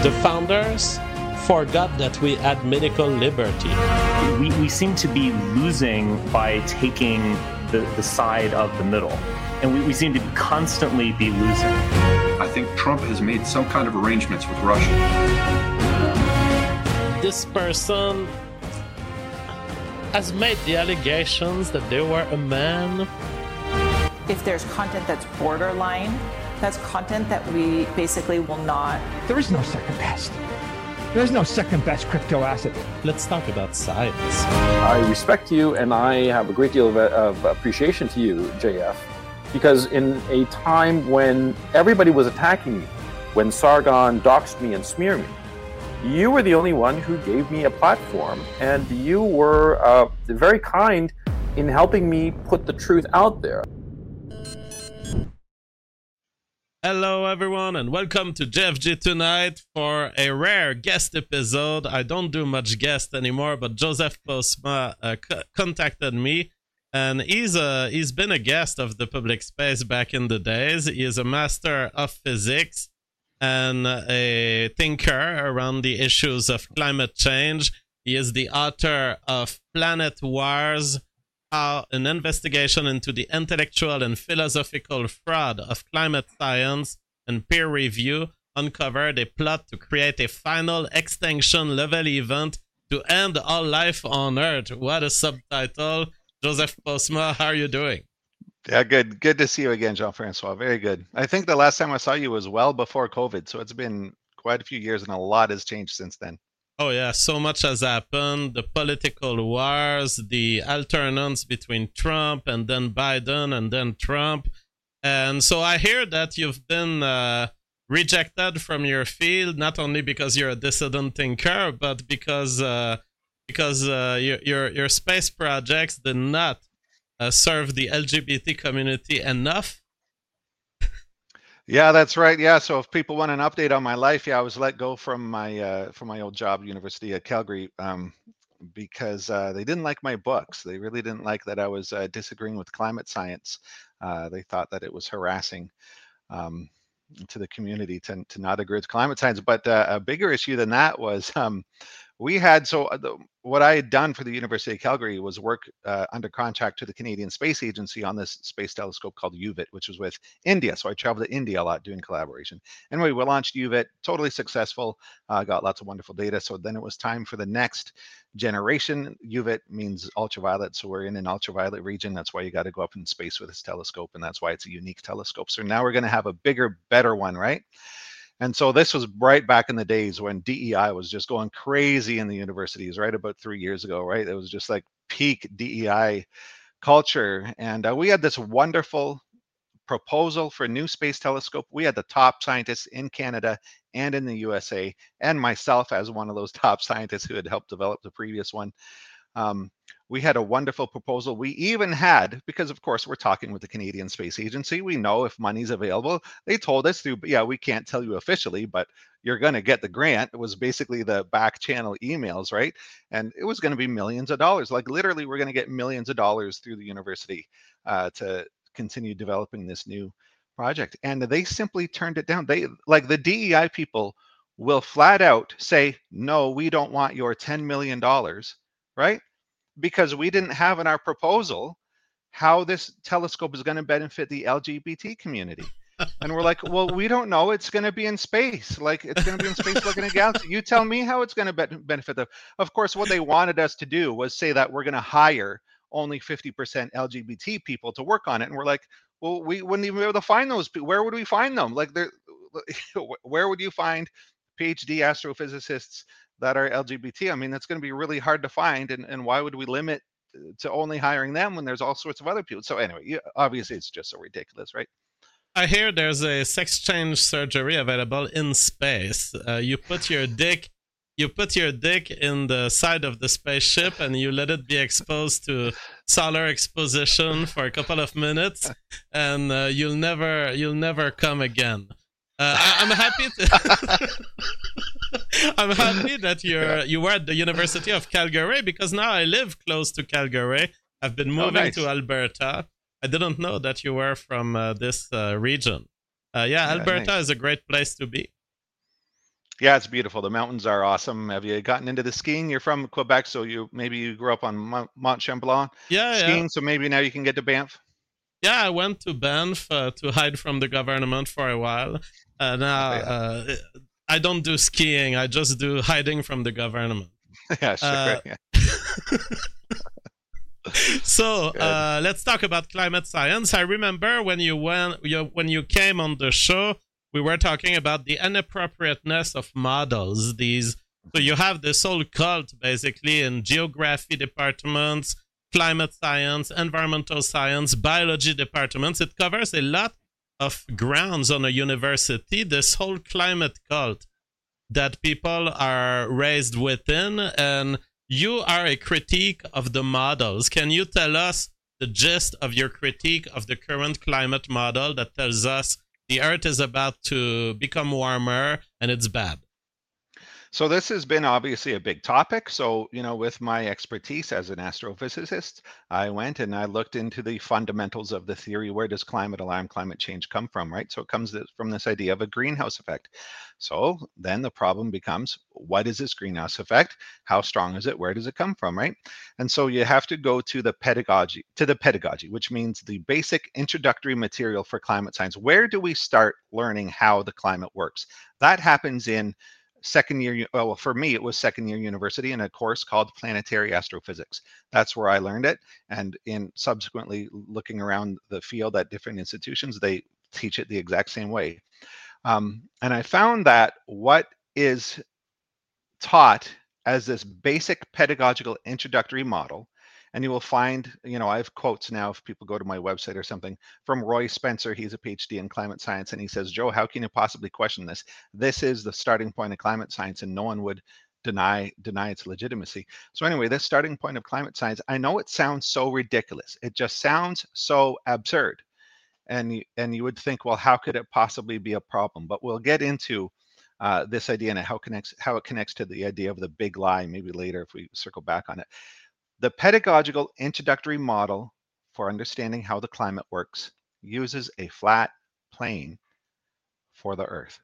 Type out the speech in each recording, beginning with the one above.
The founders forgot that we had medical liberty. We seem to be losing by taking the side of the middle. And we seem to constantly be losing. I think Trump has made some kind of arrangements with Russia. This person has made the allegations that they were a man. If there's content that's borderline, that's content that we basically will not. There is no second best. There's no second best crypto asset. Let's talk about science. I respect you, and I have a great deal of appreciation to you, JF, because in a time when everybody was attacking me, when Sargon doxed me and smeared me, you were the only one who gave me a platform, and you were very kind in helping me put the truth out there. Hello everyone and welcome to JFG Tonight for a rare guest episode. I don't do much guest anymore, but Joseph Postma contacted me, and he's been a guest of the public space back in the days. He is a master of physics and a thinker around the issues of climate change. He is the author of Planet Wars, an investigation into the intellectual and philosophical fraud of climate science, and peer review uncovered a plot to create a final extinction level event to end all life on Earth. What a subtitle. Joseph Postma, how are you doing? Yeah, good. Good to see you again, Jean-Francois. Very good. I think the last time I saw you was well before COVID, so it's been quite a few years and a lot has changed since then. Oh yeah, so much has happened. The political wars, the alternance between Trump and then Biden and then Trump. And so I hear that you've been rejected from your field, not only because you're a dissident thinker, but because your space projects did not serve the LGBT community enough. Yeah, that's right. Yeah, so if people want an update on my life, I was let go from my old job, University of Calgary, because they didn't like my books. They really didn't like that I was disagreeing with climate science. They thought that it was harassing to the community to not agree with climate science. But a bigger issue than that was what I had done for the University of Calgary was work under contract to the Canadian Space Agency on this space telescope called UVIT, which was with India. So I traveled to India a lot doing collaboration. Anyway, we launched UVIT, totally successful, got lots of wonderful data. So then it was time for the next generation. UVIT means ultraviolet. So we're in an ultraviolet region. That's why you got to go up in space with this telescope. And that's why it's a unique telescope. So now we're going to have a bigger, better one, right? And so this was right back in the days when DEI was just going crazy in the universities, right? About 3 years ago, right? It was just like peak DEI culture. And we had this wonderful proposal for a new space telescope. We had the top scientists in Canada and in the USA, and myself as one of those top scientists who had helped develop the previous one. We had a wonderful proposal. We even had, because of course we're talking with the Canadian Space Agency, we know if money's available. They told us we can't tell you officially, but you're going to get the grant. It was basically the back channel emails, right? And it was going to be millions of dollars. Like literally we're going to get millions of dollars through the university to continue developing this new project. And they simply turned it down. They, like the DEI people, will flat out say, no, we don't want your $10 million, right? Because we didn't have in our proposal how this telescope is going to benefit the LGBT community. And we're like, well, we don't know. It's going to be in space. Like, it's going to be in space looking at a galaxy. You tell me how it's going to benefit them. Of course, what they wanted us to do was say that we're going to hire only 50% LGBT people to work on it. And we're like, well, we wouldn't even be able to find those people. Where would we find them? Like, where would you find PhD astrophysicists that are LGBT? I mean, that's going to be really hard to find. And why would we limit to only hiring them when there's all sorts of other people? So anyway, obviously it's just so ridiculous, right? I hear there's a sex change surgery available in space. You put your dick in the side of the spaceship and you let it be exposed to solar exposition for a couple of minutes, and you'll never come again. I'm happy I'm happy that you were at the University of Calgary, because now I live close to Calgary. I've been moving to Alberta. I didn't know that you were from this region. Alberta is a great place to be. Yeah, it's beautiful. The mountains are awesome. Have you gotten into the skiing? You're from Quebec, so maybe you grew up on Mont Tremblant Yeah. skiing, so maybe now you can get to Banff. Yeah, I went to Banff to hide from the government for a while. Now I don't do skiing. I just do hiding from the government. Yeah, sure. Yeah. So let's talk about climate science. I remember when you came on the show, we were talking about the inappropriateness of models. So you have this whole cult basically in geography departments, climate science, environmental science, biology departments. It covers a lot of grounds on a university, this whole climate cult that people are raised within. And you are a critique of the models. Can you tell us the gist of your critique of the current climate model that tells us the Earth is about to become warmer and it's bad? So this has been obviously a big topic. So, with my expertise as an astrophysicist, I went and I looked into the fundamentals of the theory. Where does climate alarm, climate change come from, right? So it comes from this idea of a greenhouse effect. So then the problem becomes, what is this greenhouse effect? How strong is it? Where does it come from, right? And so you have to go to the pedagogy, which means the basic introductory material for climate science. Where do we start learning how the climate works? That happens in second year. Well, for me, it was second year university in a course called Planetary Astrophysics. That's where I learned it. And in subsequently looking around the field at different institutions, they teach it the exact same way. And I found that what is taught as this basic pedagogical introductory model, and you will find, I have quotes now if people go to my website or something from Roy Spencer. He's a PhD in climate science. And he says, Joe, how can you possibly question this? This is the starting point of climate science, and no one would deny its legitimacy. So anyway, this starting point of climate science, I know it sounds so ridiculous. It just sounds so absurd. And you would think, well, how could it possibly be a problem? But we'll get into this idea and how it connects to the idea of the big lie, maybe later if we circle back on it. The pedagogical introductory model for understanding how the climate works uses a flat plane for the Earth.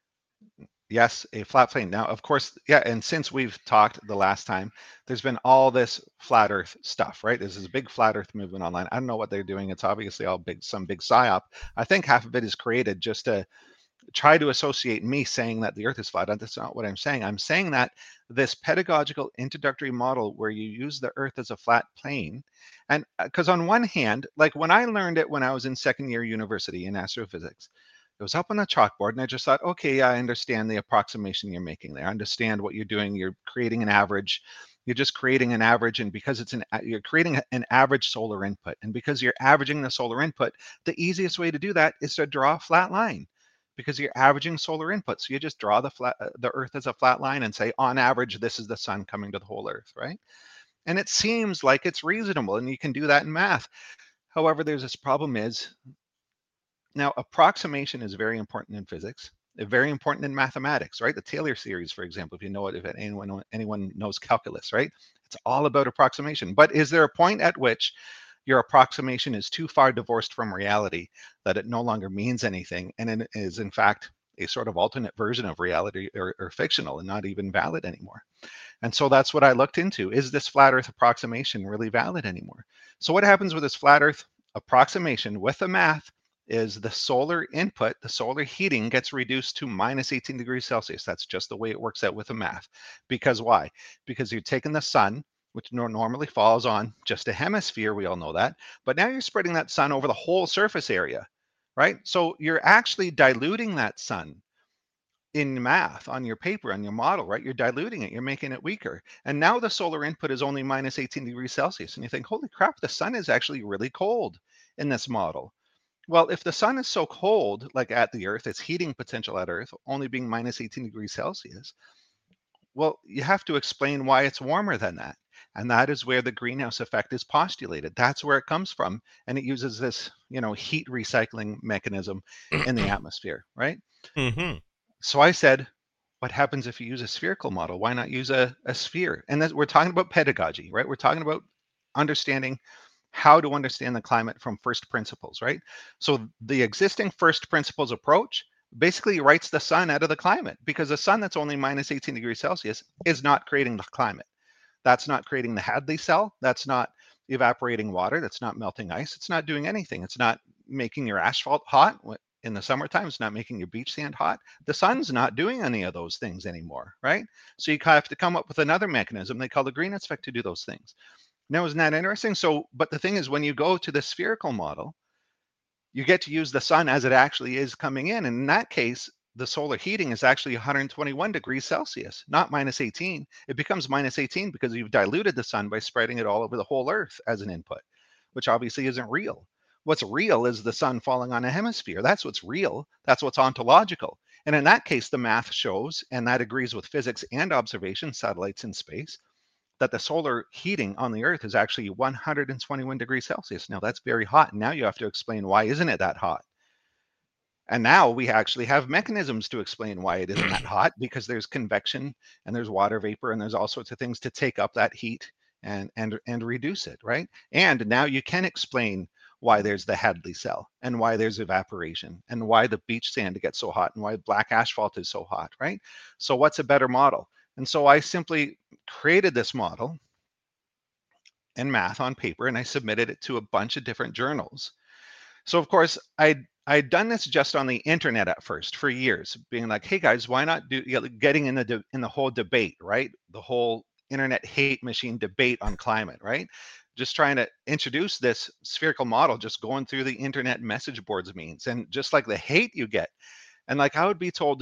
Yes, a flat plane. Now, of course, yeah, and since we've talked the last time, there's been all this flat Earth stuff, right? There's this big flat Earth movement online. I don't know what they're doing. It's obviously all some big psyop. I think half of it is created just to try to associate me saying that the Earth is flat. That's not what I'm saying. I'm saying that this pedagogical introductory model where you use the Earth as a flat plane, and because on one hand, like when I learned it when I was in second year university in astrophysics, it was up on the chalkboard and I just thought, okay, yeah, I understand the approximation you're making there. I understand what you're doing. You're creating an average. You're just creating an average, and because you're creating an average solar input, and because you're averaging the solar input, the easiest way to do that is to draw a flat line, because you're averaging solar input. So you just draw the Earth as a flat line and say, on average, this is the sun coming to the whole Earth, right? And it seems like it's reasonable, and you can do that in math. However, there's this problem is, now approximation is very important in physics, very important in mathematics, right? The Taylor series, for example, if you know it, if anyone knows calculus, right? It's all about approximation. But is there a point at which your approximation is too far divorced from reality that it no longer means anything, and it is in fact a sort of alternate version of reality, or fictional, and not even valid anymore? And so that's what I looked into. Is this flat Earth approximation really valid anymore? So what happens with this flat Earth approximation with the math is the solar input, the solar heating gets reduced to minus 18 degrees Celsius. That's just the way it works out with the math. Because why? Because you're taking the sun, which normally falls on just a hemisphere, we all know that, but now you're spreading that sun over the whole surface area, right? So you're actually diluting that sun in math on your paper, on your model, right? You're diluting it, you're making it weaker. And now the solar input is only minus 18 degrees Celsius. And you think, holy crap, the sun is actually really cold in this model. Well, if the sun is so cold, like at the Earth, its heating potential at Earth only being minus 18 degrees Celsius, well, you have to explain why it's warmer than that. And that is where the greenhouse effect is postulated. That's where it comes from. And it uses this, heat recycling mechanism in the atmosphere, right? Mm-hmm. So I said, what happens if you use a spherical model? Why not use a sphere? And we're talking about pedagogy, right? We're talking about understanding how to understand the climate from first principles, right? So the existing first principles approach basically writes the sun out of the climate, because the sun that's only minus 18 degrees Celsius is not creating the climate. That's not creating the Hadley cell. That's not evaporating water. That's not melting ice. It's not doing anything. It's not making your asphalt hot in the summertime. It's not making your beach sand hot. The sun's not doing any of those things anymore, right? So you have to come up with another mechanism they call the greenhouse effect to do those things. Now, isn't that interesting? So, but the thing is, when you go to the spherical model, you get to use the sun as it actually is coming in. And in that case, the solar heating is actually 121 degrees Celsius, not minus 18. It becomes minus 18 because you've diluted the sun by spreading it all over the whole Earth as an input, which obviously isn't real. What's real is the sun falling on a hemisphere. That's what's real. That's what's ontological. And in that case, the math shows, and that agrees with physics and observation, satellites in space, that the solar heating on the Earth is actually 121 degrees Celsius. Now that's very hot. And now you have to explain, why isn't it that hot? And now we actually have mechanisms to explain why it isn't that hot, because there's convection and there's water vapor and there's all sorts of things to take up that heat and reduce it, right? And now you can explain why there's the Hadley cell and why there's evaporation and why the beach sand gets so hot and why black asphalt is so hot, right? So what's a better model? And so I simply created this model in math on paper, and I submitted it to a bunch of different journals. So of course, I'd done this just on the internet at first for years, being like, hey guys, why not do, getting in the whole debate, right? The whole internet hate machine debate on climate, right? Just trying to introduce this spherical model, just going through the internet message boards means, and just like the hate you get. And like I would be told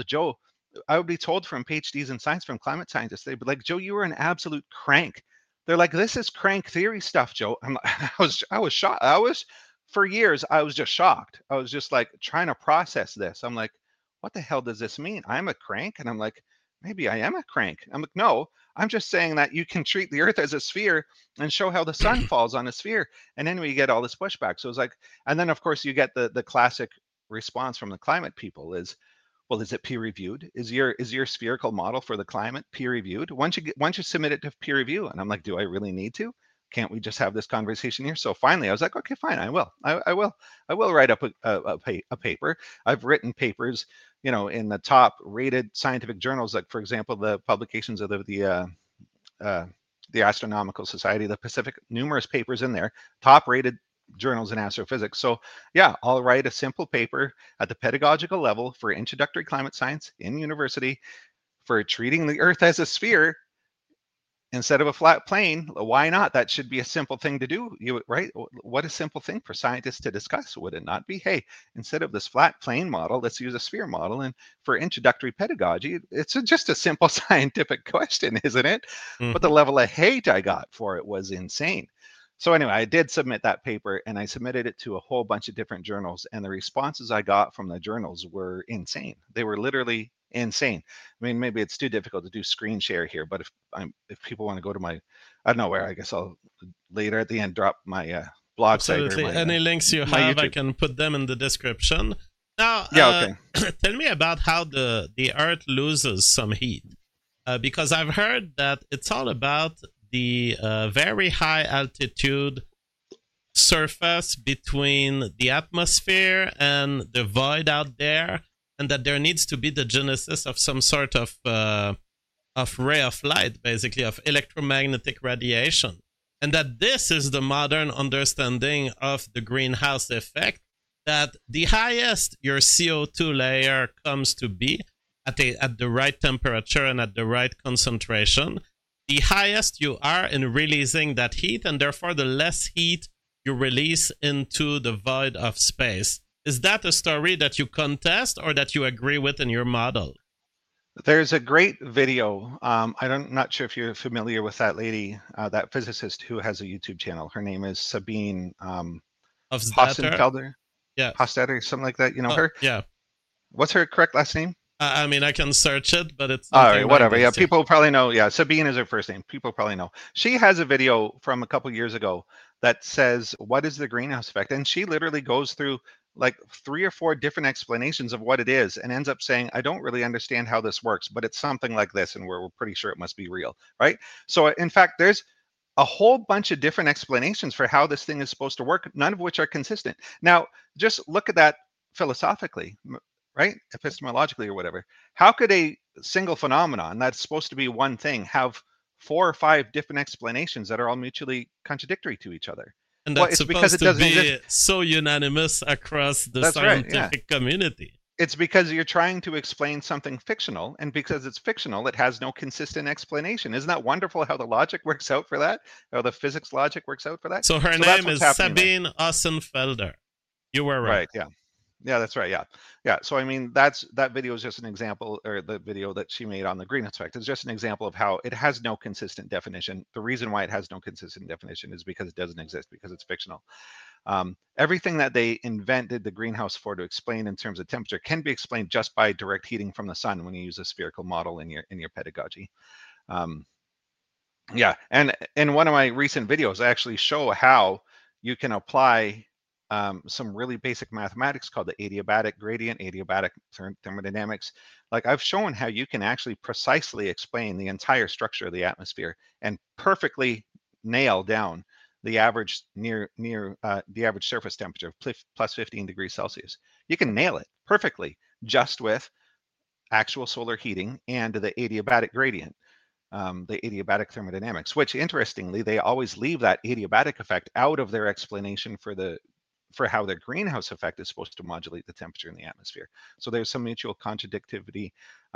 from PhDs in science, from climate scientists, they'd be like, Joe, you were an absolute crank. They're like, this is crank theory stuff, Joe. I was shocked. For years, I was just shocked. I was just like trying to process this. I'm like, what the hell does this mean? I'm a crank? And I'm like, maybe I am a crank. I'm like, no, I'm just saying that you can treat the Earth as a sphere and show how the sun falls on a sphere. And then we get all this pushback. So it's like, and then of course you get the classic response from the climate people is, well, is it peer reviewed? Is your spherical model for the climate peer reviewed? Once you submit it to peer review, and I'm like, do I really need to? Can't we just have this conversation here? So finally, I was like, okay, fine, I will write up a paper. I've written papers, in the top rated scientific journals, like for example, the publications of the Astronomical Society, the Pacific, numerous papers in there, top rated journals in astrophysics. So yeah, I'll write a simple paper at the pedagogical level for introductory climate science in university for treating the Earth as a sphere instead of a flat plane. Why not? That should be a simple thing to do, right? What a simple thing for scientists to discuss, would it not be? Hey, instead of this flat plane model, let's use a sphere model. And for introductory pedagogy, it's just a simple scientific question, isn't it? Mm-hmm. But the level of hate I got for it was insane. So anyway, I did submit that paper, and I submitted it to a whole bunch of different journals, and the responses I got from the journals were insane. They were literally insane. I mean, maybe it's too difficult to do screen share here, but if people want to go to my, I don't know where, I guess I'll later at the end drop my blog Absolutely. site. Or any links you have, I can put them in the description. Now, okay. Tell me about how the Earth loses some heat, because I've heard that it's all about the very high altitude surface between the atmosphere and the void out there, and that there needs to be the genesis of some sort of ray of light, basically of electromagnetic radiation, and that this is the modern understanding of the greenhouse effect, that the highest your CO2 layer comes to be at the right temperature and at the right concentration, the highest you are in releasing that heat, and therefore the less heat you release into the void of space. Is that a story that you contest or that you agree with in your model? There's a great video. I'm not sure if you're familiar with that lady, that physicist who has a YouTube channel. Her name is Sabine Hostenfelder. Yeah. Hostetter, something like that. You know her? Yeah. What's her correct last name? I mean, I can search it, but it's... All right, whatever. Yeah, people probably know. Yeah, Sabine is her first name. People probably know. She has a video from a couple years ago that says, what is the greenhouse effect? And she literally goes through like 3 or 4 different explanations of what it is and ends up saying, I don't really understand how this works, but it's something like this, and we're pretty sure it must be real, right? So in fact, there's a whole bunch of different explanations for how this thing is supposed to work, none of which are consistent. Now, just look at that philosophically. right? Epistemologically or whatever. How could a single phenomenon that's supposed to be one thing have 4 or 5 different explanations that are all mutually contradictory to each other? And Well, that's it's because supposed it to doesn't be exist. so unanimous across the That's right, yeah. scientific community. It's because you're trying to explain something fictional, and because it's fictional, it has no consistent explanation. Isn't that wonderful how the logic works out for that? How the physics logic works out for that? So her that's name what's is happening there. Sabine Ossenfelder. You were right. Right, yeah. Yeah, that's right. Yeah. So I mean, that video is just an example, or the video that she made on the green effect is just an example of how it has no consistent definition. The reason why it has no consistent definition is because it doesn't exist, because it's fictional. Everything that they invented the greenhouse for to explain in terms of temperature can be explained just by direct heating from the sun when you use a spherical model in your pedagogy. Yeah, and in one of my recent videos, I actually show how you can apply some really basic mathematics called the adiabatic gradient, adiabatic thermodynamics. Like I've shown how you can actually precisely explain the entire structure of the atmosphere and perfectly nail down the average the average surface temperature of plus 15 degrees Celsius. You can nail it perfectly just with actual solar heating and the adiabatic gradient. The adiabatic thermodynamics, which interestingly, they always leave that adiabatic effect out of their explanation for how the greenhouse effect is supposed to modulate the temperature in the atmosphere. So there's some mutual contradictivity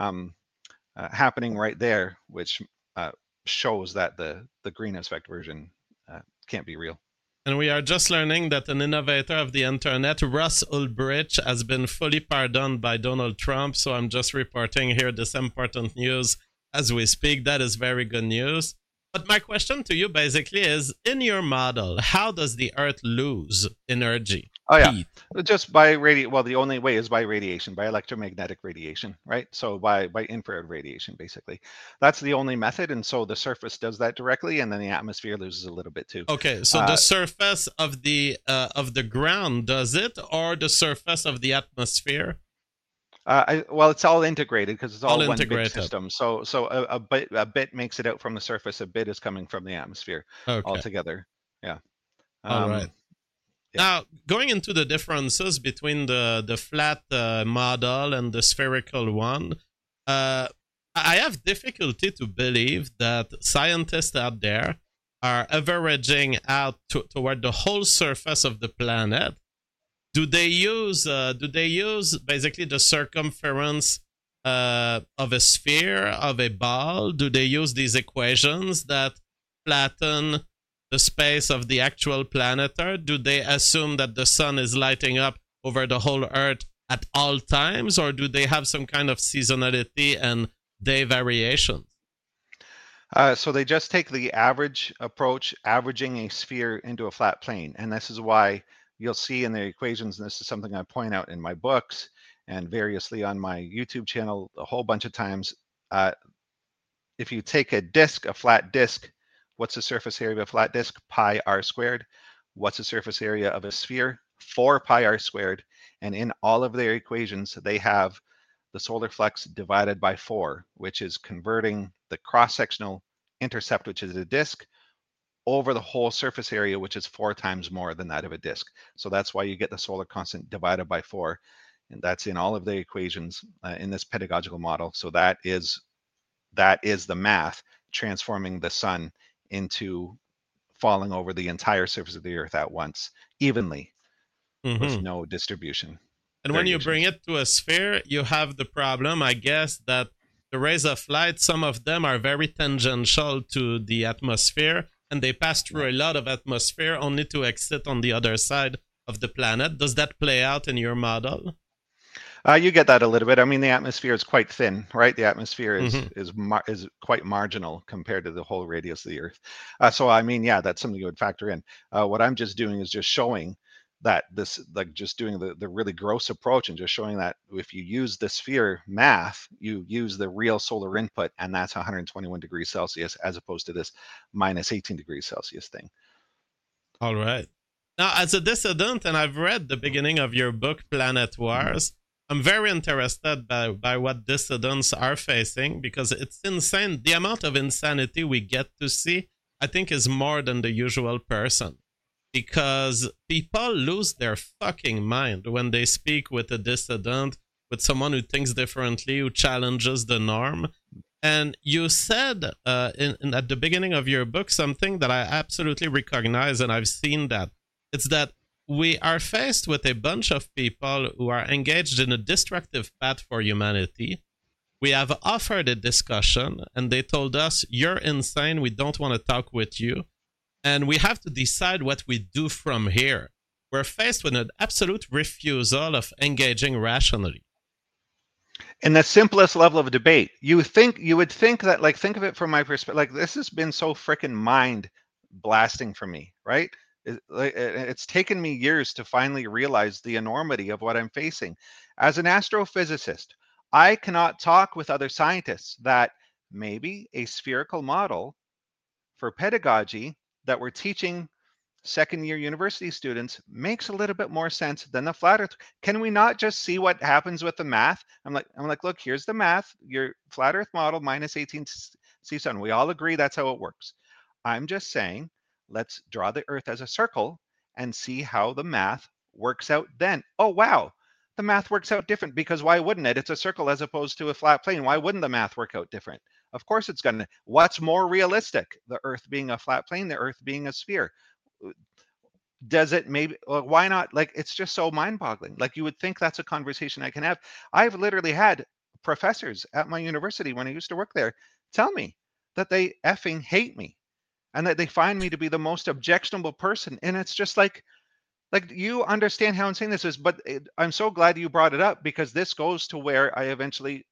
happening right there, which shows that the greenhouse effect version can't be real. And we are just learning that an innovator of the internet, Russ Ulbricht, has been fully pardoned by Donald Trump. So I'm just reporting here this important news as we speak. That is very good news. But my question to you basically is, in your model, how does the Earth lose energy? Oh yeah, Heat? just by well, the only way is by radiation, by electromagnetic radiation, right? So by infrared radiation, basically. That's the only method, and so the surface does that directly, and then the atmosphere loses a little bit too. Okay, so the surface of the ground does it, or the surface of the atmosphere? Well, it's all integrated because it's all one integrated. big system. So a bit makes it out from the surface. A bit is coming from the atmosphere altogether. Yeah. All right. Yeah. Now, going into the differences between the flat model and the spherical one, I have difficulty to believe that scientists out there are averaging out toward the whole surface of the planet. Do they use basically the circumference of a sphere, of a ball? Do they use these equations that flatten the space of the actual planet Earth? Do they assume that the sun is lighting up over the whole Earth at all times, or do they have some kind of seasonality and day variations? So they just take the average approach, averaging a sphere into a flat plane, and this is why you'll see in the equations, and this is something I point out in my books and variously on my YouTube channel a whole bunch of times. If you take a disk, a flat disk, what's the surface area of a flat disk? Pi r squared. What's the surface area of a sphere? 4 pi r squared. And in all of their equations, they have the solar flux divided by 4, which is converting the cross-sectional intercept, which is a disk, over the whole surface area, which is 4 times more than that of a disk. So that's why you get the solar constant divided by 4. And that's in all of the equations in this pedagogical model. So that is the math transforming the sun into falling over the entire surface of the Earth at once, evenly, with no distribution. And when you bring it to a sphere, you have the problem, I guess, that the rays of light, some of them are very tangential to the atmosphere, and they pass through a lot of atmosphere only to exit on the other side of the planet. Does that play out in your model? You get that a little bit. I mean, the atmosphere is quite thin, right? The atmosphere is quite marginal compared to the whole radius of the Earth. So, I mean, yeah, that's something you would factor in. What I'm just doing is just showing that this, like just doing the really gross approach and just showing that if you use the sphere math, you use the real solar input, and that's 121 degrees Celsius as opposed to this minus 18 degrees Celsius thing. All right. Now, as a dissident, and I've read the beginning of your book, Planet Wars, I'm very interested by what dissidents are facing, because it's insane. The amount of insanity we get to see, I think, is more than the usual person. Because people lose their fucking mind when they speak with a dissident with someone who thinks differently, who challenges the norm. And you said at the beginning of your book something that I absolutely recognize, and I've seen that. It's that we are faced with a bunch of people who are engaged in a destructive path for humanity. We have offered a discussion, and they told us, you're insane, we don't want to talk with you. And we have to decide what we do from here. We're faced with an absolute refusal of engaging rationally. In the simplest level of debate, you would think that, like, think of it from my perspective, like, this has been so freaking mind blasting for me, right? It's taken me years to finally realize the enormity of what I'm facing. As an astrophysicist, I cannot talk with other scientists that maybe a spherical model for pedagogy that we're teaching second-year university students makes a little bit more sense than the flat earth. Can we not just see what happens with the math? I'm like, look, here's the math, your flat earth model minus 18 C7. We all agree that's how it works. I'm just saying, let's draw the earth as a circle and see how the math works out then. Oh, wow. The math works out different, because why wouldn't it? It's a circle as opposed to a flat plane. Why wouldn't the math work out different? Of course it's going to. What's more realistic? The earth being a flat plane, the earth being a sphere. Does it maybe, well, why not? Like, it's just so mind-boggling. Like, you would think that's a conversation I can have. I've literally had professors at my university when I used to work there tell me that they effing hate me and that they find me to be the most objectionable person. And it's just like you understand how insane this is, but I'm so glad you brought it up, because this goes to where I eventually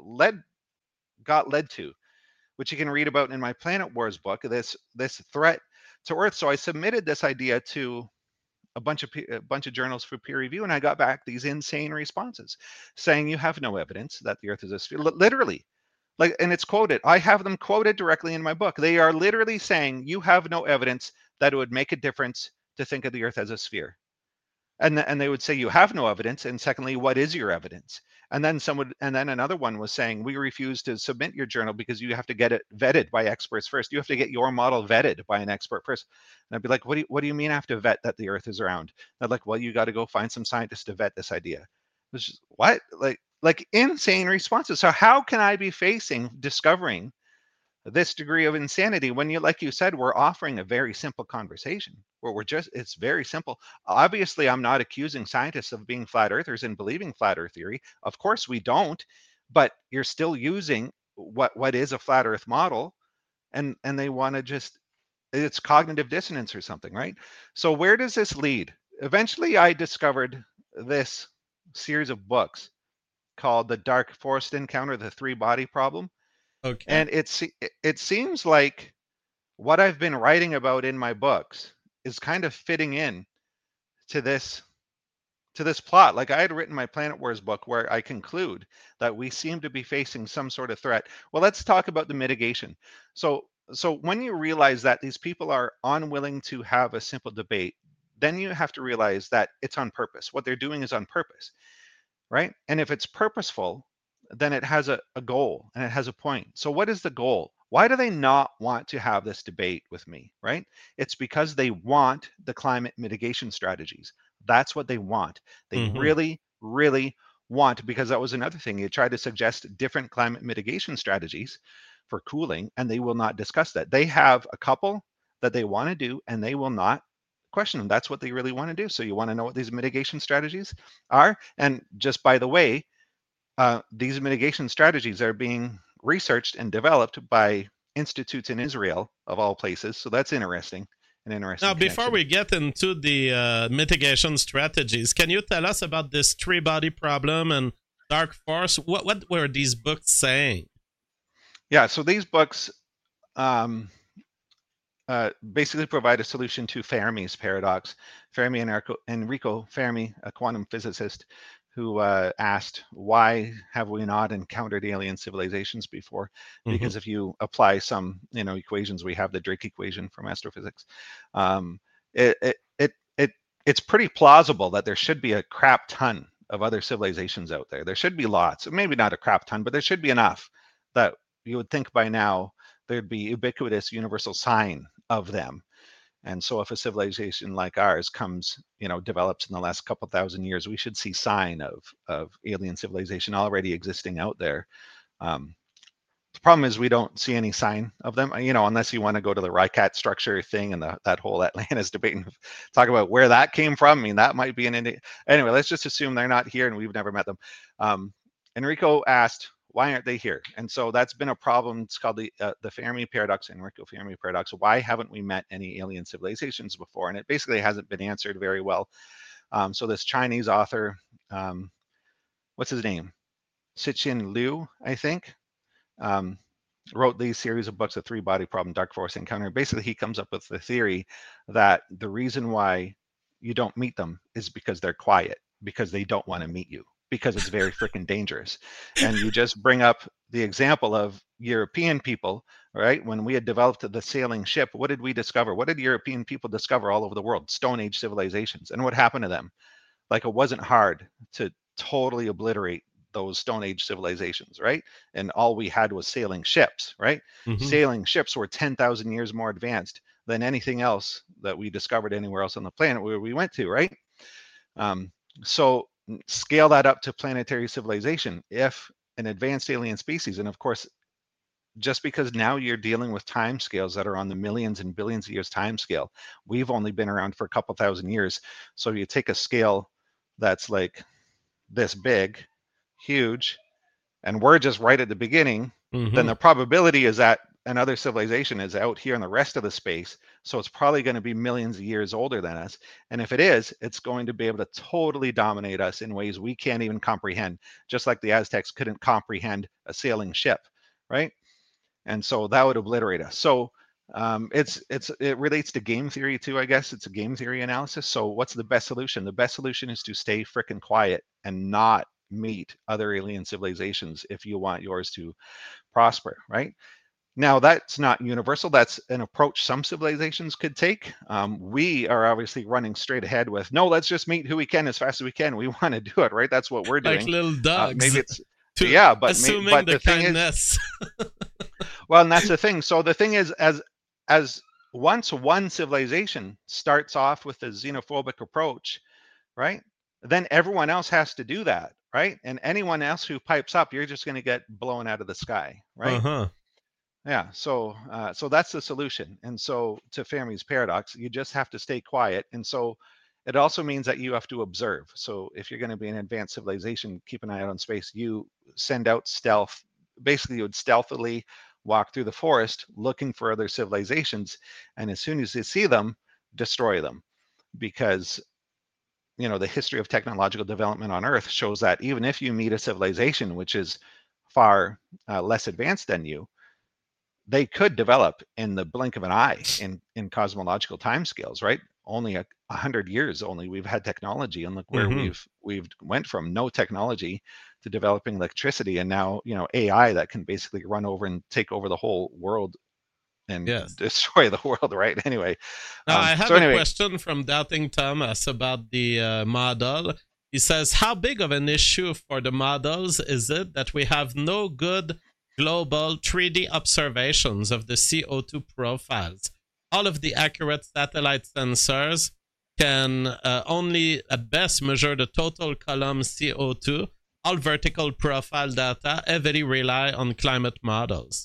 got led to, which you can read about in my Planet Wars book, this threat to Earth. So I submitted this idea to a bunch of journals for peer review, and I got back these insane responses saying, you have no evidence that the Earth is a sphere. Literally, like, and it's quoted. I have them quoted directly in my book. They are literally saying, you have no evidence that it would make a difference to think of the Earth as a sphere. And they would say, you have no evidence. And secondly, what is your evidence? And then another one was saying, we refuse to submit your journal because you have to get it vetted by experts first. You have to get your model vetted by an expert first. And I'd be like, what do you mean I have to vet that the Earth is round? They're like, well, you got to go find some scientists to vet this idea. Which is what? Like insane responses. So how can I be discovering this degree of insanity when like you said, we're offering a very simple conversation where it's very simple. Obviously, I'm not accusing scientists of being flat earthers and believing flat earth theory. Of course we don't, but you're still using what is a flat earth model, and they want to it's cognitive dissonance or something, right? So where does this lead? Eventually I discovered this series of books called The Dark Forest Encounter, The Three-Body Problem. Okay. And it seems like what I've been writing about in my books is kind of fitting in to this plot. Like, I had written my Planet Wars book where I conclude that we seem to be facing some sort of threat. Well, let's talk about the mitigation. So when you realize that these people are unwilling to have a simple debate, then you have to realize that it's on purpose. What they're doing is on purpose, right? And if it's purposeful, then it has a goal and it has a point. So what is the goal? Why do they not want to have this debate with me, right? It's because they want the climate mitigation strategies. That's what they want. They really, really want, because that was another thing. You tried to suggest different climate mitigation strategies for cooling, and they will not discuss that. They have a couple that they want to do, and they will not question them. That's what they really want to do. So you want to know what these mitigation strategies are? And just by the way, these mitigation strategies are being researched and developed by institutes in Israel, of all places. So that's interesting. Now, before we get into the mitigation strategies, can you tell us about this three-body problem and Dark Force? What were these books saying? Yeah, so these books basically provide a solution to Fermi's paradox. Enrico Fermi, a quantum physicist, who asked, why have we not encountered alien civilizations before? Because if you apply some equations, we have the Drake equation from astrophysics. It's pretty plausible that there should be a crap ton of other civilizations out there. There should be lots, maybe not a crap ton, but there should be enough that you would think by now there'd be ubiquitous universal sign of them. And so if a civilization like ours comes, develops in the last couple thousand years, we should see sign of alien civilization already existing out there. The problem is we don't see any sign of them, unless you want to go to the Rycat structure thing and that whole Atlantis debate and talk about where that came from. I mean, that might be anyway, let's just assume they're not here and we've never met them. Enrico asked, why aren't they here? And so that's been a problem. It's called the Fermi paradox, Enrico Fermi paradox. Why haven't we met any alien civilizations before? And it basically hasn't been answered very well. So this Chinese author, what's his name? Cixin Liu, I think, wrote these series of books, The Three-Body Problem, Dark Force Encounter. Basically, he comes up with the theory that the reason why you don't meet them is because they're quiet, because they don't want to meet you, because it's very freaking dangerous. And you just bring up the example of European people, right? When we had developed the sailing ship, what did we discover? What did European people discover all over the world? Stone Age civilizations. And what happened to them? Like, it wasn't hard to totally obliterate those Stone Age civilizations, right? And all we had was sailing ships, right? Mm-hmm. Sailing ships were 10,000 years more advanced than anything else that we discovered anywhere else on the planet where we went to, right? So scale that up to planetary civilization. If an advanced alien species, and of course, just because now you're dealing with time scales that are on the millions and billions of years time scale, we've only been around for a couple thousand years. So you take a scale that's like this big, huge, and we're just right at the beginning, then the probability is that another civilization is out here in the rest of the space. So it's probably going to be millions of years older than us. And if it is, it's going to be able to totally dominate us in ways we can't even comprehend, just like the Aztecs couldn't comprehend a sailing ship, right? And so that would obliterate us. So it relates to game theory too, I guess. It's a game theory analysis. So what's the best solution? The best solution is to stay freaking quiet and not meet other alien civilizations if you want yours to prosper, right? Now, that's not universal. That's an approach some civilizations could take. We are obviously running straight ahead with, no, let's just meet who we can as fast as we can. We want to do it, right? That's what we're doing. Like little dogs. Maybe it's, yeah, but assuming the kindness. Well, and that's the thing. So the thing is, as once one civilization starts off with a xenophobic approach, right, then everyone else has to do that, right? And anyone else who pipes up, you're just going to get blown out of the sky, right? Yeah, so that's the solution. And so to Fermi's paradox, you just have to stay quiet. And so it also means that you have to observe. So if you're going to be an advanced civilization, keep an eye out on space. You send out stealth. Basically, you would stealthily walk through the forest looking for other civilizations. And as soon as you see them, destroy them. Because, you know, the history of technological development on Earth shows that even if you meet a civilization which is far less advanced than you, they could develop in the blink of an eye in cosmological timescales, right? Only 100 years only we've had technology, and look where we've went from no technology to developing electricity, and now, you know, AI that can basically run over and take over the whole world and destroy the world, right? Anyway, I have a question from Doubting Thomas about the model. He says, how big of an issue for the models is it that we have no good global 3D observations of the CO2 profiles? All of the accurate satellite sensors can only at best measure the total column CO2. All vertical profile data heavily rely on climate models.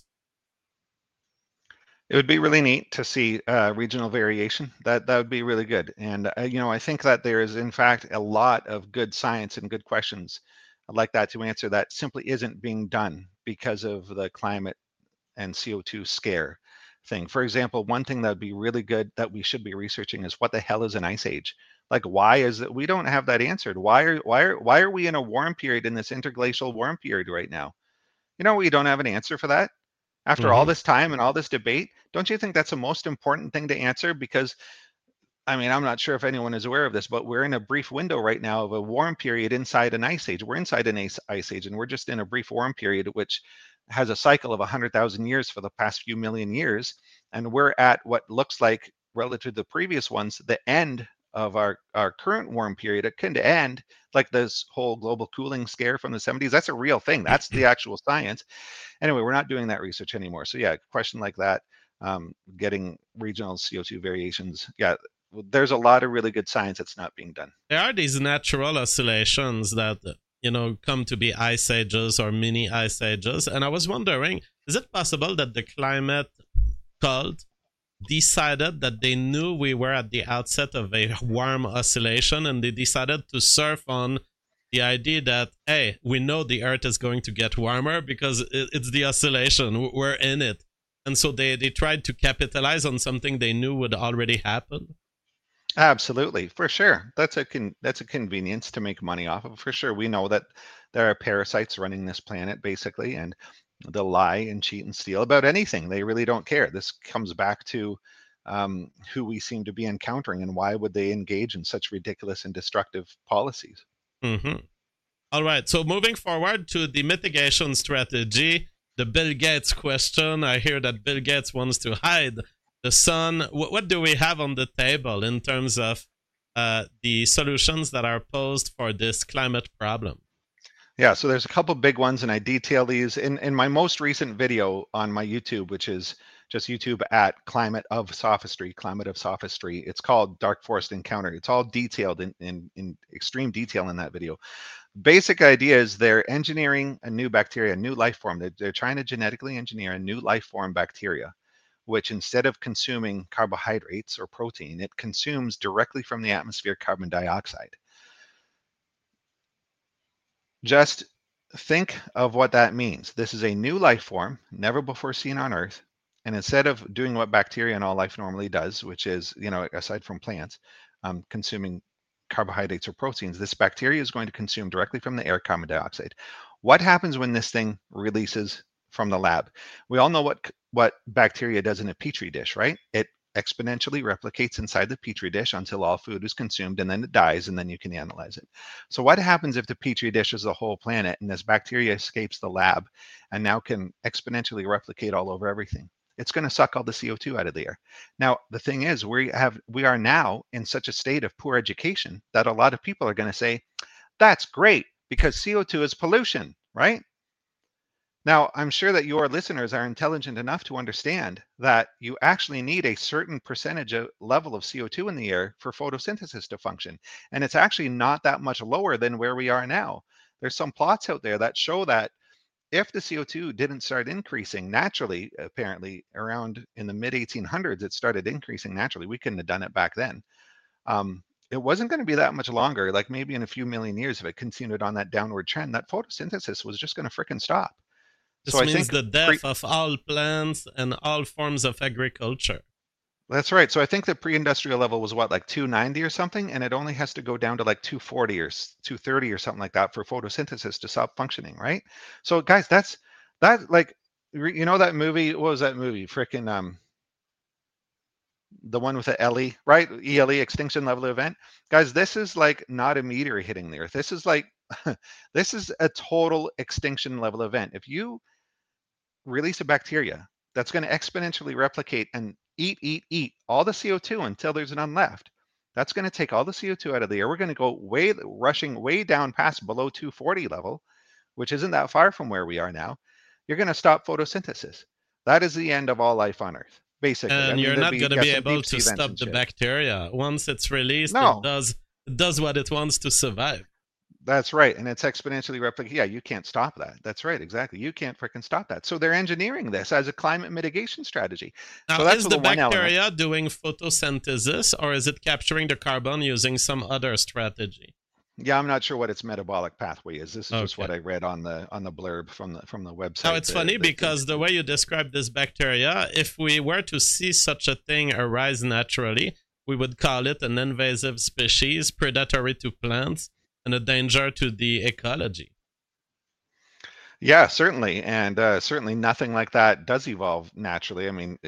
It would be really neat to see regional variation. That would be really good. And, you know, I think that there is, in fact, a lot of good science and good questions like that to answer that simply isn't being done because of the climate and CO2 scare thing. For example, one thing that would be really good that we should be researching is what the hell is an ice age? Like, why is it we don't have that answered? Why are we in a warm period, in this interglacial warm period right now? You know, we don't have an answer for that. After all this time and all this debate, don't you think that's the most important thing to answer? Because, I mean, I'm not sure if anyone is aware of this, but we're in a brief window right now of a warm period inside an ice age. We're inside an ice age, and we're just in a brief warm period, which has a cycle of 100,000 years for the past few million years. And we're at what looks like, relative to the previous ones, the end of our current warm period. It couldn't end like this whole global cooling scare from the 70s. That's a real thing. That's the actual science. Anyway, we're not doing that research anymore. So yeah, a question like that getting regional CO2 variations. Yeah, there's a lot of really good science that's not being done. There are these natural oscillations that, come to be ice ages or mini ice ages. And I was wondering, is it possible that the climate cult decided that they knew we were at the outset of a warm oscillation, and they decided to surf on the idea that, hey, we know the Earth is going to get warmer because it's the oscillation, we're in it. And so they tried to capitalize on something they knew would already happen? Absolutely, for sure. That's a convenience to make money off of. For sure, we know that there are parasites running this planet, basically, and they'll lie and cheat and steal about anything. They really don't care. This comes back to who we seem to be encountering, and why would they engage in such ridiculous and destructive policies? Mm-hmm. All right, so moving forward to the mitigation strategy, the Bill Gates question. I hear that Bill Gates wants to hide the sun. What do we have on the table in terms of the solutions that are posed for this climate problem? Yeah, so there's a couple big ones, and I detail these in my most recent video on my YouTube, which is just YouTube at Climate of Sophistry. It's called Dark Forest Encounter. It's all detailed in extreme detail in that video. Basic idea is they're engineering a new bacteria, a new life form. They're trying to genetically engineer a new life form bacteria, which instead of consuming carbohydrates or protein, it consumes directly from the atmosphere carbon dioxide. Just think of what that means. This is a new life form, never before seen on Earth. And instead of doing what bacteria and all life normally does, which is, aside from plants, consuming carbohydrates or proteins, this bacteria is going to consume directly from the air carbon dioxide. What happens when this thing releases from the lab? We all know what bacteria does in a petri dish, right? It exponentially replicates inside the petri dish until all food is consumed, and then it dies, and then you can analyze it. So what happens if the petri dish is the whole planet and this bacteria escapes the lab and now can exponentially replicate all over everything? It's going to suck all the CO2 out of the air. Now, the thing is, we are now in such a state of poor education that a lot of people are going to say, that's great because CO2 is pollution, right? Now, I'm sure that your listeners are intelligent enough to understand that you actually need a certain percentage of level of CO2 in the air for photosynthesis to function. And it's actually not that much lower than where we are now. There's some plots out there that show that if the CO2 didn't start increasing naturally, apparently around in the mid 1800s, it started increasing naturally. We couldn't have done it back then. It wasn't going to be that much longer, like maybe in a few million years, if it continued on that downward trend, that photosynthesis was just going to frickin' stop. This so means I think the death of all plants and all forms of agriculture. That's right. So I think the pre-industrial level was what, like 290 or something, and it only has to go down to like 240 or 230 or something like that for photosynthesis to stop functioning, right? So guys, that's like, that movie, what was that movie? Frickin' the one with the Ellie, right? ELE, extinction level event. Guys, this is like not a meteor hitting the Earth. This is like, this is a total extinction level event. If you release a bacteria that's going to exponentially replicate and eat all the CO2 until there's none left, that's going to take all the CO2 out of the air. We're going to go rushing way down past below 240 level, which isn't that far from where we are now. You're going to stop photosynthesis. That is the end of all life on Earth, basically. And you're not going to be able to stop the bacteria. Once it's released, no. It does what it wants to survive. That's right. And it's exponentially replicated. Yeah, you can't stop that. That's right. Exactly. You can't freaking stop that. So they're engineering this as a climate mitigation strategy. Now, so that's is the bacteria doing photosynthesis, or is it capturing the carbon using some other strategy? Yeah, I'm not sure what its metabolic pathway is. This is just what I read on the blurb from the website. Now, it's funny because the way you describe this bacteria, if we were to see such a thing arise naturally, we would call it an invasive species, predatory to plants, and a danger to the ecology. Yeah, certainly. And certainly nothing like that does evolve naturally. I mean,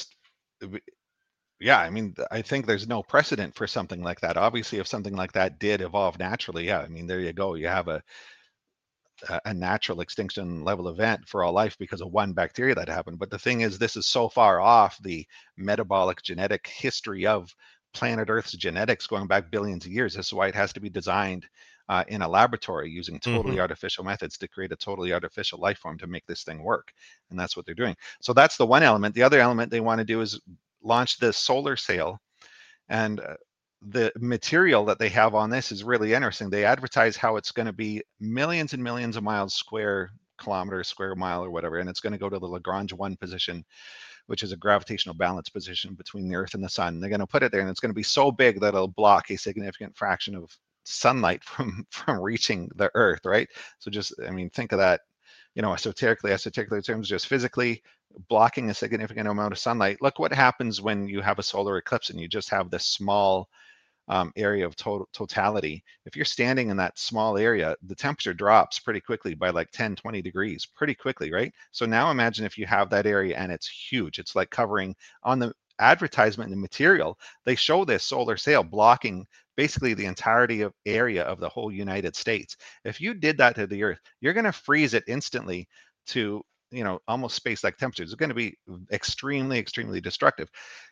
I think there's no precedent for something like that. Obviously, if something like that did evolve naturally, yeah, I mean, there you go. You have a natural extinction level event for all life because of one bacteria that happened. But the thing is, this is so far off the metabolic genetic history of planet Earth's genetics going back billions of years. This is why it has to be designed in a laboratory using totally artificial methods to create a totally artificial life form to make this thing work. And that's what they're doing. So that's the one element. The other element they want to do is launch the solar sail. And the material that they have on this is really interesting. They advertise how it's going to be millions and millions of miles square kilometer, square mile, or whatever. And it's going to go to the Lagrange 1 position, which is a gravitational balance position between the Earth and the sun. They're going to put it there, and it's going to be so big that it'll block a significant fraction of sunlight from reaching the Earth, right? So just, I mean, think of that, you know, esoterically terms, just physically blocking a significant amount of sunlight. Look what happens when you have a solar eclipse and you just have this small area of totality. If you're standing in that small area, the temperature drops pretty quickly by like 10, 20 degrees pretty quickly, right? So now imagine if you have that area and it's huge. It's like covering, on the advertisement and the material, they show this solar sail blocking basically the entirety of area of the whole United States. If you did that to the Earth, you're going to freeze it instantly to, you know, almost space-like temperatures. It's going to be extremely, extremely destructive.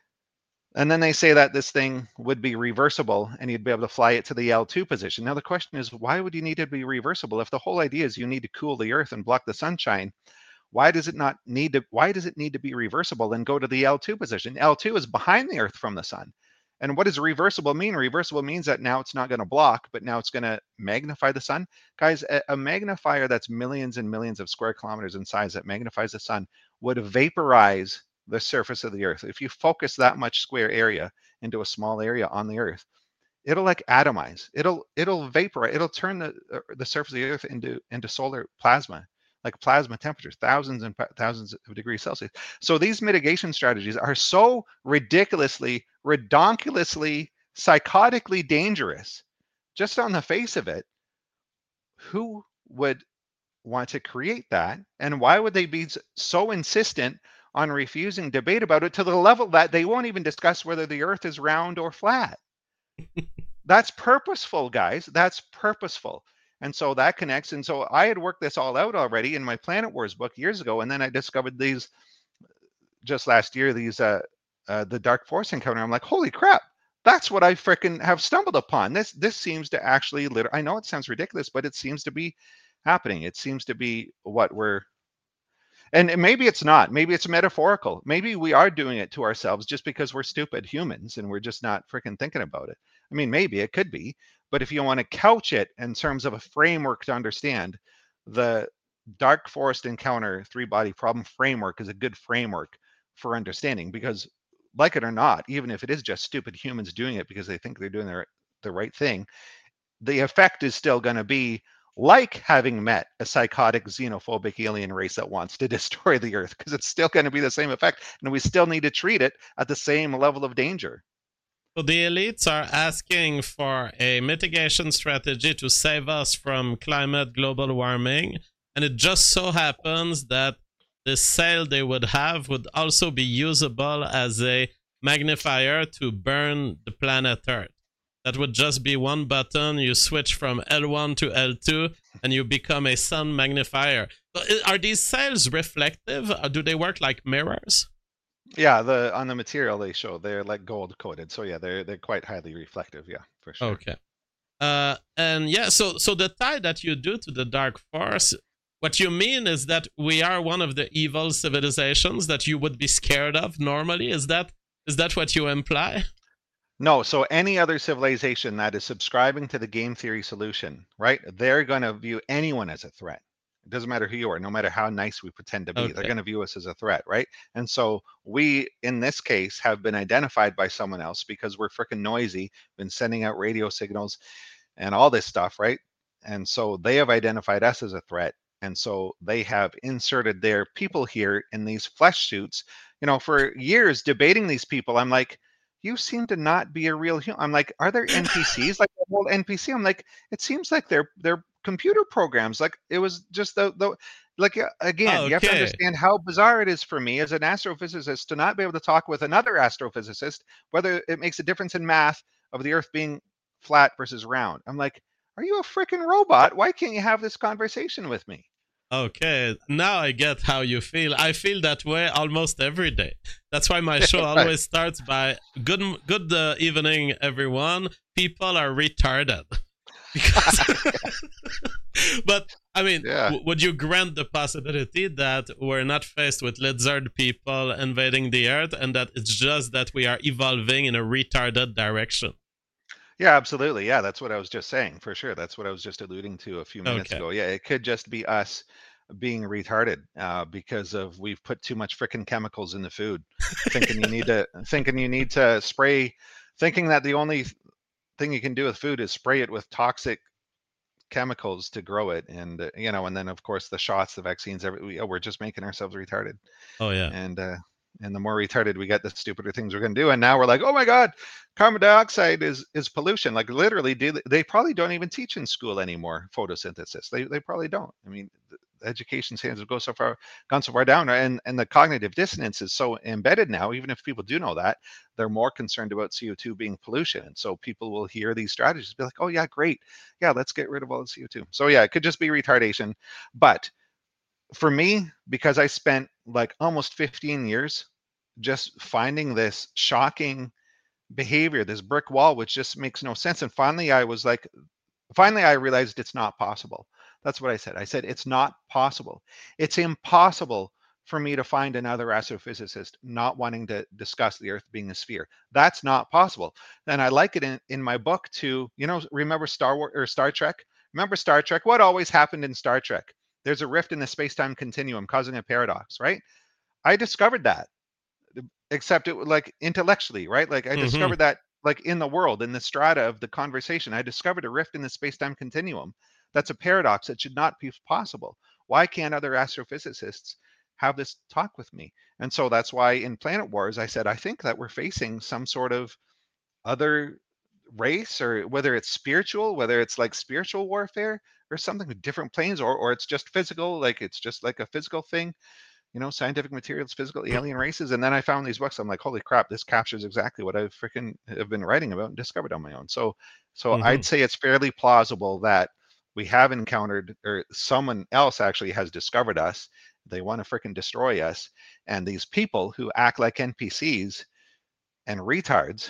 And then they say that this thing would be reversible and you'd be able to fly it to the L2 position. Now the question is, why would you need it to be reversible? If the whole idea is you need to cool the Earth and block the sunshine, why does it need to be reversible and go to the L2 position? L2 is behind the Earth from the sun. And what does reversible mean? Reversible means that now it's not going to block, but now it's going to magnify the sun. Guys, a magnifier that's millions and millions of square kilometers in size that magnifies the sun would vaporize the surface of the Earth. If you focus that much square area into a small area on the Earth, it'll like atomize. It'll vaporize. It'll turn the surface of the Earth into solar plasma, like plasma temperatures, thousands and thousands of degrees Celsius. So these mitigation strategies are so ridiculously, redonkulously, psychotically dangerous. Just on the face of it, who would want to create that? And why would they be so insistent on refusing debate about it to the level that they won't even discuss whether the Earth is round or flat? That's purposeful, guys. That's purposeful. And so that connects. And so I had worked this all out already in my Planet Wars book years ago. And then I discovered these just last year, these the Dark Force encounter. I'm like, holy crap, that's what I freaking have stumbled upon. This seems to actually, I know it sounds ridiculous, but it seems to be happening. It seems to be what we're, and maybe it's not, maybe it's metaphorical. Maybe we are doing it to ourselves just because we're stupid humans and we're just not freaking thinking about it. I mean, maybe it could be, but if you want to couch it in terms of a framework to understand, the Dark Forest Encounter 3-body problem framework is a good framework for understanding, because like it or not, even if it is just stupid humans doing it because they think they're doing the right thing, the effect is still going to be like having met a psychotic xenophobic alien race that wants to destroy the Earth, because it's still going to be the same effect, and we still need to treat it at the same level of danger. So the elites are asking for a mitigation strategy to save us from climate global warming, and it just so happens that the sail they would have would also be usable as a magnifier to burn the planet Earth. That would just be one button, you switch from L1 to L2, and you become a sun magnifier. Are these sails reflective? Or do they work like mirrors? Yeah, on the material they show, they're like gold coated. So yeah, they're quite highly reflective. Yeah, for sure. Okay. And yeah, so the tie that you do to the Dark Force, what you mean is that we are one of the evil civilizations that you would be scared of normally. Is that what you imply? No, so any other civilization that is subscribing to the game theory solution, right? They're going to view anyone as a threat. It doesn't matter who you are, no matter how nice we pretend to be. Okay. They're going to view us as a threat, right? And so we, in this case, have been identified by someone else because we're freaking noisy, been sending out radio signals and all this stuff, right? And so they have identified us as a threat. And so they have inserted their people here in these flesh suits. You know, for years debating these people, I'm like, you seem to not be a real human. I'm like, are there NPCs? Like the whole NPC? I'm like, it seems like they're computer programs. Like it was just the like, again, okay. You have to understand how bizarre it is for me as an astrophysicist to not be able to talk with another astrophysicist, whether it makes a difference in math of the Earth being flat versus round. I'm like, are you a freaking robot? Why can't you have this conversation with me? Okay, now I get how you feel. I feel that way almost every day. That's why my show right. always starts by good evening, everyone. People are retarded. Because But I mean, Yeah. would you grant the possibility that we're not faced with lizard people invading the Earth, and that it's just that we are evolving in a retarded direction? Yeah, absolutely. Yeah, that's what I was just saying, for sure. That's what I was just alluding to a few minutes Okay. ago. Yeah, it could just be us being retarded because of we've put too much freaking chemicals in the food, thinking you need to spray, thinking that the only thing you can do with food is spray it with toxic chemicals to grow it, and and then of course the shots, the vaccines, we're just making ourselves retarded. Oh yeah. And the more retarded we get, the stupider things we're going to do. And now we're like, oh my god, carbon dioxide is pollution. Like literally, they probably don't even teach in school anymore photosynthesis. They probably don't. I mean, the education standards have gone so far down, and the cognitive dissonance is so embedded now. Even if people do know that, they're more concerned about CO2 being pollution, and so people will hear these strategies, be like, oh yeah, great, yeah, let's get rid of all the CO2. So yeah, it could just be retardation, but for me, because I spent like almost 15 years just finding this shocking behavior, this brick wall, which just makes no sense. And finally, I realized it's not possible. That's what I said. I said, it's not possible. It's impossible for me to find another astrophysicist not wanting to discuss the Earth being a sphere. That's not possible. And I like it in my book to, remember Star Wars or Star Trek? Remember Star Trek? What always happened in Star Trek? There's a rift in the space-time continuum causing a paradox, right? I discovered that, except it like intellectually, right? Like I discovered that like in the world, in the strata of the conversation, I discovered a rift in the space-time continuum. That's a paradox that should not be possible. Why can't other astrophysicists have this talk with me? And so that's why in Planet Wars, I said, I think that we're facing some sort of other race, or whether it's spiritual, whether it's like spiritual warfare or something with different planes, or it's just physical, like it's just like a physical thing, scientific materials, physical alien races. And then I found these books. I'm like, holy crap, this captures exactly what I freaking have been writing about and discovered on my own. So I'd say it's fairly plausible that we have encountered, or someone else actually has discovered us. They want to freaking destroy us. And these people who act like NPCs and retards,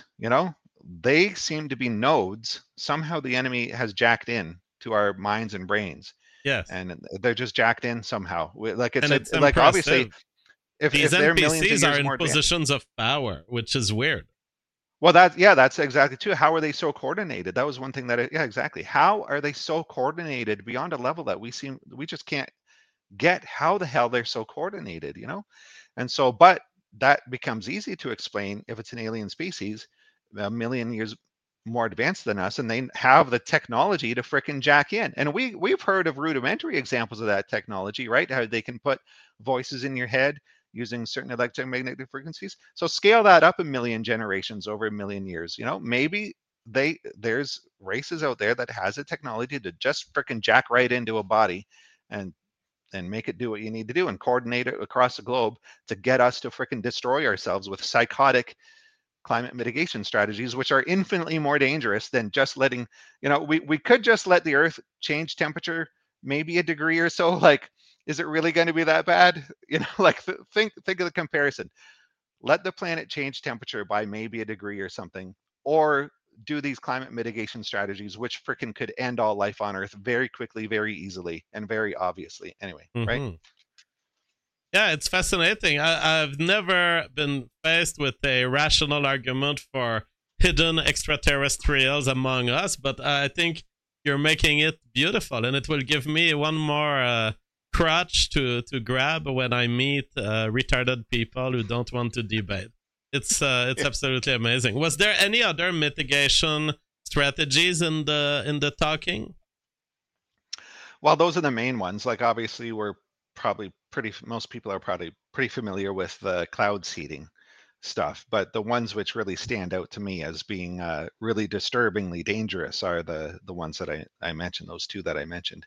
they seem to be nodes. Somehow the enemy has jacked in to our minds and brains. Yes. And they're just jacked in somehow. Like it's like obviously, if these they're NPCs are in positions of power, which is weird. Well, that's exactly true. How are they so coordinated? That was one thing exactly. How are they so coordinated beyond a level that we just can't get how the hell they're so coordinated, And so, but that becomes easy to explain if it's an alien species, a million years more advanced than us, and they have the technology to frickin' jack in. And we've heard of rudimentary examples of that technology, right? How they can put voices in your head using certain electromagnetic frequencies. So scale that up a million generations over a million years. Maybe there's races out there that has a technology to just frickin' jack right into a body and make it do what you need to do and coordinate it across the globe to get us to frickin' destroy ourselves with psychotic climate mitigation strategies, which are infinitely more dangerous than just letting, we could just let the Earth change temperature maybe a degree or so. Like, is it really going to be that bad? Like think of the comparison. Let the planet change temperature by maybe a degree or something, or do these climate mitigation strategies, which frickin' could end all life on Earth very quickly, very easily, and very obviously. Anyway, right? Yeah, it's fascinating. I've never been faced with a rational argument for hidden extraterrestrials among us, but I think you're making it beautiful, and it will give me one more crutch to grab when I meet retarded people who don't want to debate. It's absolutely amazing. Was there any other mitigation strategies in the talking? Well, those are the main ones. Like obviously most people are probably pretty familiar with the cloud seeding stuff, but the ones which really stand out to me as being really disturbingly dangerous are the ones that I mentioned, those two that I mentioned.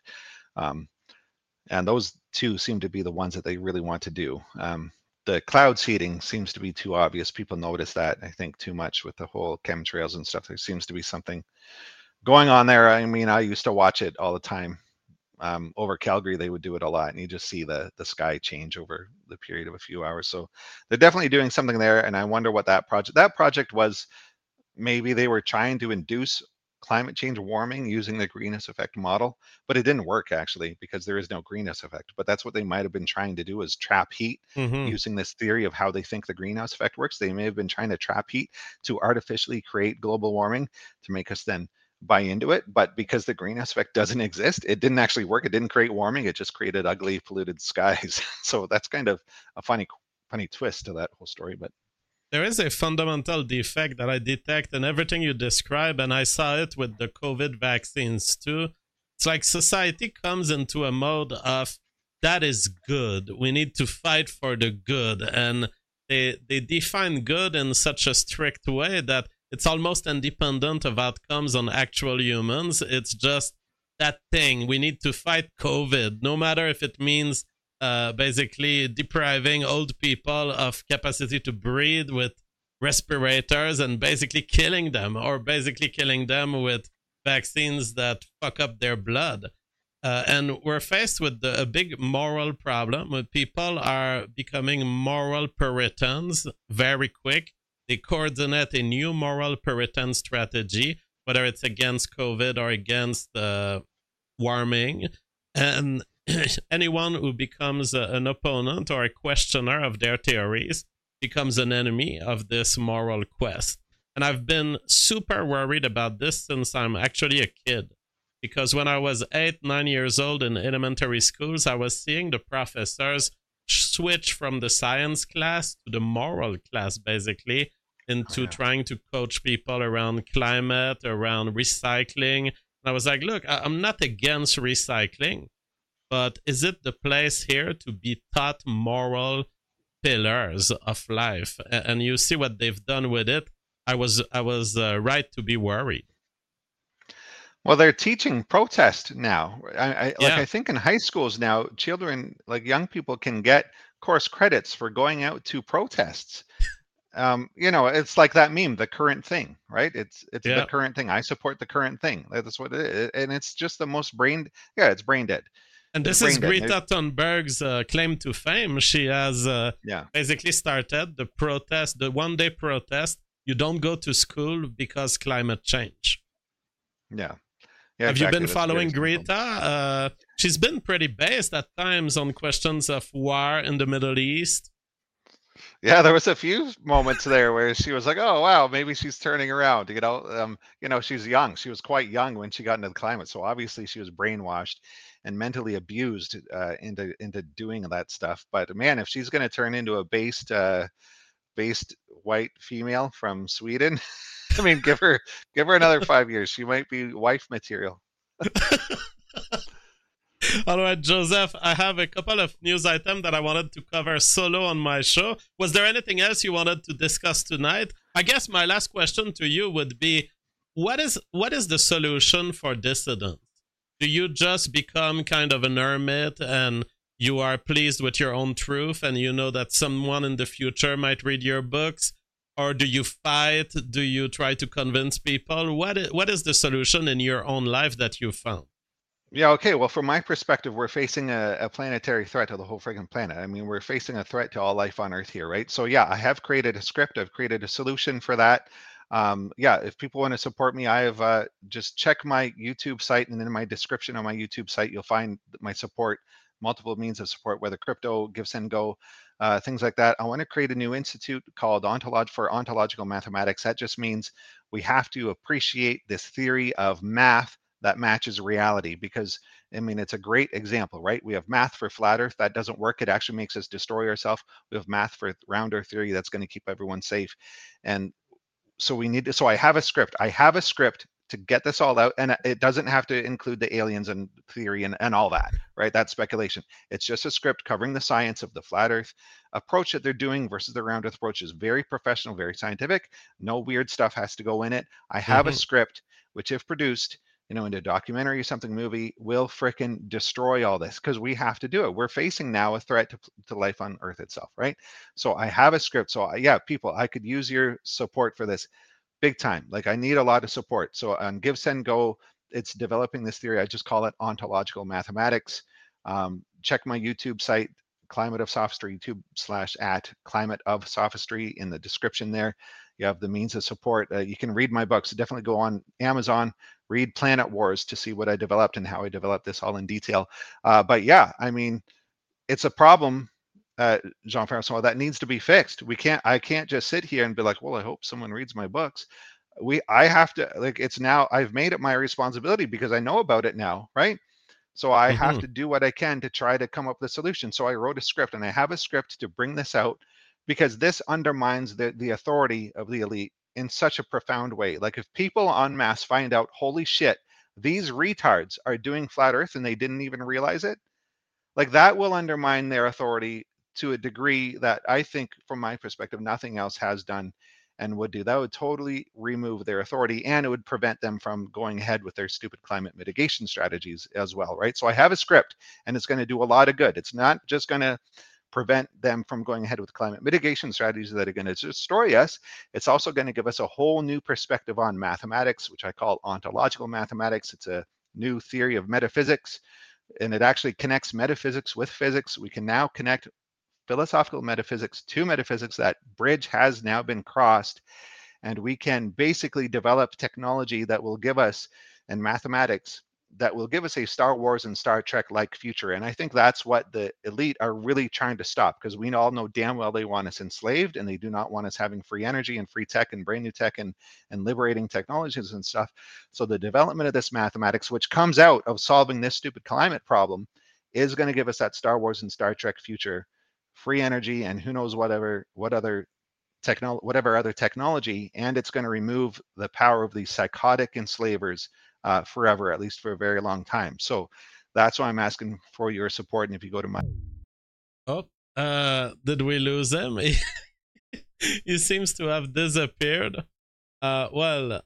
And those two seem to be the ones that they really want to do. The cloud seeding seems to be too obvious. People notice that, I think, too much with the whole chemtrails and stuff. There seems to be something going on there. I mean, I used to watch it all the time. Over Calgary, they would do it a lot, and you just see the sky change over the period of a few hours. So they're definitely doing something there, and I wonder what that project was. Maybe they were trying to induce climate change warming using the greenhouse effect model, but it didn't work actually because there is no greenhouse effect. But that's what they might have been trying to do, is trap heat using this theory of how they think the greenhouse effect works. They may have been trying to trap heat to artificially create global warming to make us then buy into it. But because the greenhouse effect doesn't exist, it didn't actually work. It didn't create warming. It just created ugly, polluted skies. So that's kind of a funny twist to that whole story. But there is a fundamental defect that I detect in everything you describe, and I saw it with the COVID vaccines too. It's like society comes into a mode of, that is good, we need to fight for the good, and they define good in such a strict way that it's almost independent of outcomes on actual humans. It's just that thing, we need to fight COVID, no matter if it means basically depriving old people of capacity to breathe with respirators and basically killing them, or basically killing them with vaccines that fuck up their blood. And we're faced with a big moral problem where people are becoming moral Puritans very quick. They coordinate a new moral Puritan strategy, whether it's against COVID or against warming. And anyone who becomes an opponent or a questioner of their theories becomes an enemy of this moral quest. And I've been super worried about this since I'm actually a kid. Because when I was 8-9 years old in elementary schools, I was seeing the professors switch from the science class to the moral class, basically, into trying to coach people around climate, around recycling. And I was like, look, I'm not against recycling, but is it the place here to be taught moral pillars of life? And you see what they've done with it. I was right to be worried. Well, they're teaching protest now. I think in high schools now, children, like young people, can get course credits for going out to protests. It's like that meme, the current thing, right? It's the current thing. I support the current thing. That's what it is. And it's just the most it's brain dead. And this is Greta Thunberg's claim to fame. She has basically started the protest, the one-day protest. You don't go to school because climate change. Yeah. Have you been following Greta? She's been pretty based at times on questions of war in the Middle East. Yeah, there was a few moments there where she was like, "Oh wow, maybe she's turning around." She's young. She was quite young when she got into the climate, so obviously she was brainwashed and mentally abused into doing that stuff. But man, if she's going to turn into a based white female from Sweden, I mean, give her another 5 years. She might be wife material. All right, Joseph, I have a couple of news items that I wanted to cover solo on my show. Was there anything else you wanted to discuss tonight? I guess my last question to you would be, what is the solution for dissidents? Do you just become kind of an hermit and you are pleased with your own truth and you know that someone in the future might read your books? Or do you fight? Do you try to convince people? What is the solution in your own life that you found? Yeah, okay. Well, from my perspective, we're facing a planetary threat to the whole friggin' planet. I mean, we're facing a threat to all life on Earth here, right? So yeah, I have created a script. I've created a solution for that. If people want to support me, I have just check my YouTube site, and in my description on my YouTube site, you'll find my support, multiple means of support, whether crypto, Give, Send, Go, things like that. I want to create a new institute called for Ontological Mathematics. That just means we have to appreciate this theory of math that matches reality, because I mean, it's a great example, right? We have math for flat Earth. That doesn't work. It actually makes us destroy ourselves. We have math for round Earth theory. That's going to keep everyone safe. And so I have a script. I have a script to get this all out, and it doesn't have to include the aliens and theory and all that, right? That's speculation. It's just a script covering the science of the flat Earth approach that they're doing versus the round Earth approach. Is very professional, very scientific. No weird stuff has to go in it. I have a script which, if produced, into a documentary or something, movie, will frickin' destroy all this, because we have to do it. We're facing now a threat to life on Earth itself, right? So I have a script. So yeah, people, I could use your support for this big time. Like, I need a lot of support. So on Give, Send, Go, it's developing this theory. I just call it ontological mathematics. Check my YouTube site, Climate of Sophistry, YouTube/@Climate of Sophistry in the description there. You have the means of support. You can read my books. Definitely go on Amazon, read Planet Wars to see what I developed and how I developed this all in detail. But yeah, I mean, it's a problem, Jean-Francois, that needs to be fixed. I can't just sit here and be like, well, I hope someone reads my books. I have to, like, it's now, I've made it my responsibility because I know about it now, right? So I have to do what I can to try to come up with a solution. So I wrote a script, and I have a script to bring this out, because this undermines the authority of the elite in such a profound way. Like, if people en masse find out, holy shit, these retards are doing flat earth and they didn't even realize it, like, that will undermine their authority to a degree that I think, from my perspective, nothing else has done and would do. That would totally remove their authority, and it would prevent them from going ahead with their stupid climate mitigation strategies as well, right? So I have a script, and it's going to do a lot of good. It's not just going to prevent them from going ahead with climate mitigation strategies that are going to destroy us. It's also going to give us a whole new perspective on mathematics, which I call ontological mathematics. It's a new theory of metaphysics, and it actually connects metaphysics with physics. We can now connect philosophical metaphysics to metaphysics. That bridge has now been crossed, and we can basically develop technology that will give us, and mathematics that will give us, a Star Wars and Star Trek like future. And I think that's what the elite are really trying to stop, because we all know damn well they want us enslaved, and they do not want us having free energy and free tech and brand new tech and liberating technologies and stuff. So the development of this mathematics, which comes out of solving this stupid climate problem, is going to give us that Star Wars and Star Trek future, free energy, and who knows whatever other technology, and it's going to remove the power of these psychotic enslavers forever, at least for a very long time. So that's why I'm asking for your support. And if you go to my... did we lose him? He seems to have disappeared. Okay,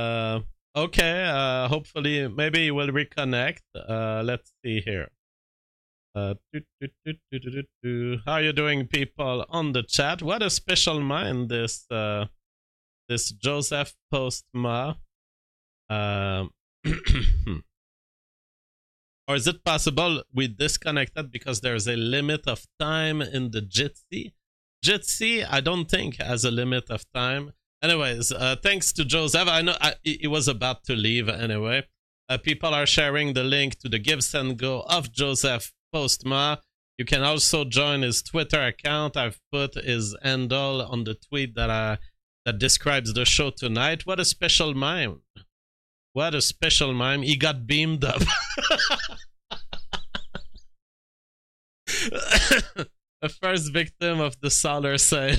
hopefully maybe he will reconnect. Let's see here. How are you doing, people on the chat? What a special mind this Joseph Postma. Or is it possible we disconnected because there's a limit of time in the Jitsi? Jitsi, I don't think, has a limit of time. Anyways, thanks to Joseph. I know he was about to leave anyway. People are sharing the link to the Give Send Go of Joseph Postma. You can also join his Twitter account. I've put his handle on the tweet that describes the show tonight. What a special mime. What a special mime. He got beamed up. The first victim of the solar sail.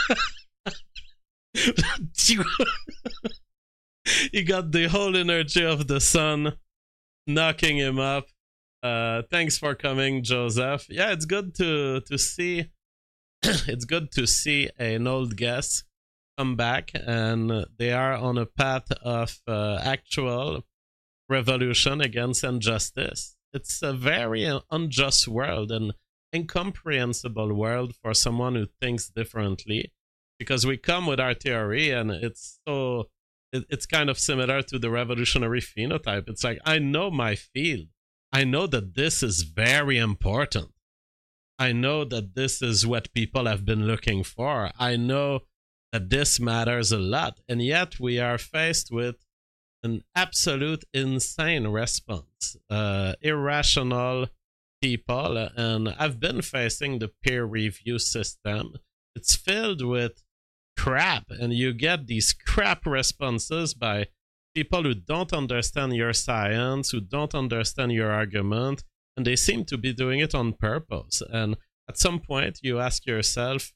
He got the whole energy of the sun knocking him up. Thanks for coming, Joseph. Yeah, it's good to see. It's good to see an old guest come back, and they are on a path of actual revolution against injustice. It's a very unjust world, and incomprehensible world for someone who thinks differently, because we come with our theory, and it's kind of similar to the revolutionary phenotype. It's like, I know my field. I know that this is very important. I know that this is what people have been looking for. I know that this matters a lot. And yet we are faced with an absolute insane response. Irrational people. And I've been facing the peer review system. It's filled with crap. And you get these crap responses by people who don't understand your science, who don't understand your argument, and they seem to be doing it on purpose. And at some point, you ask yourself,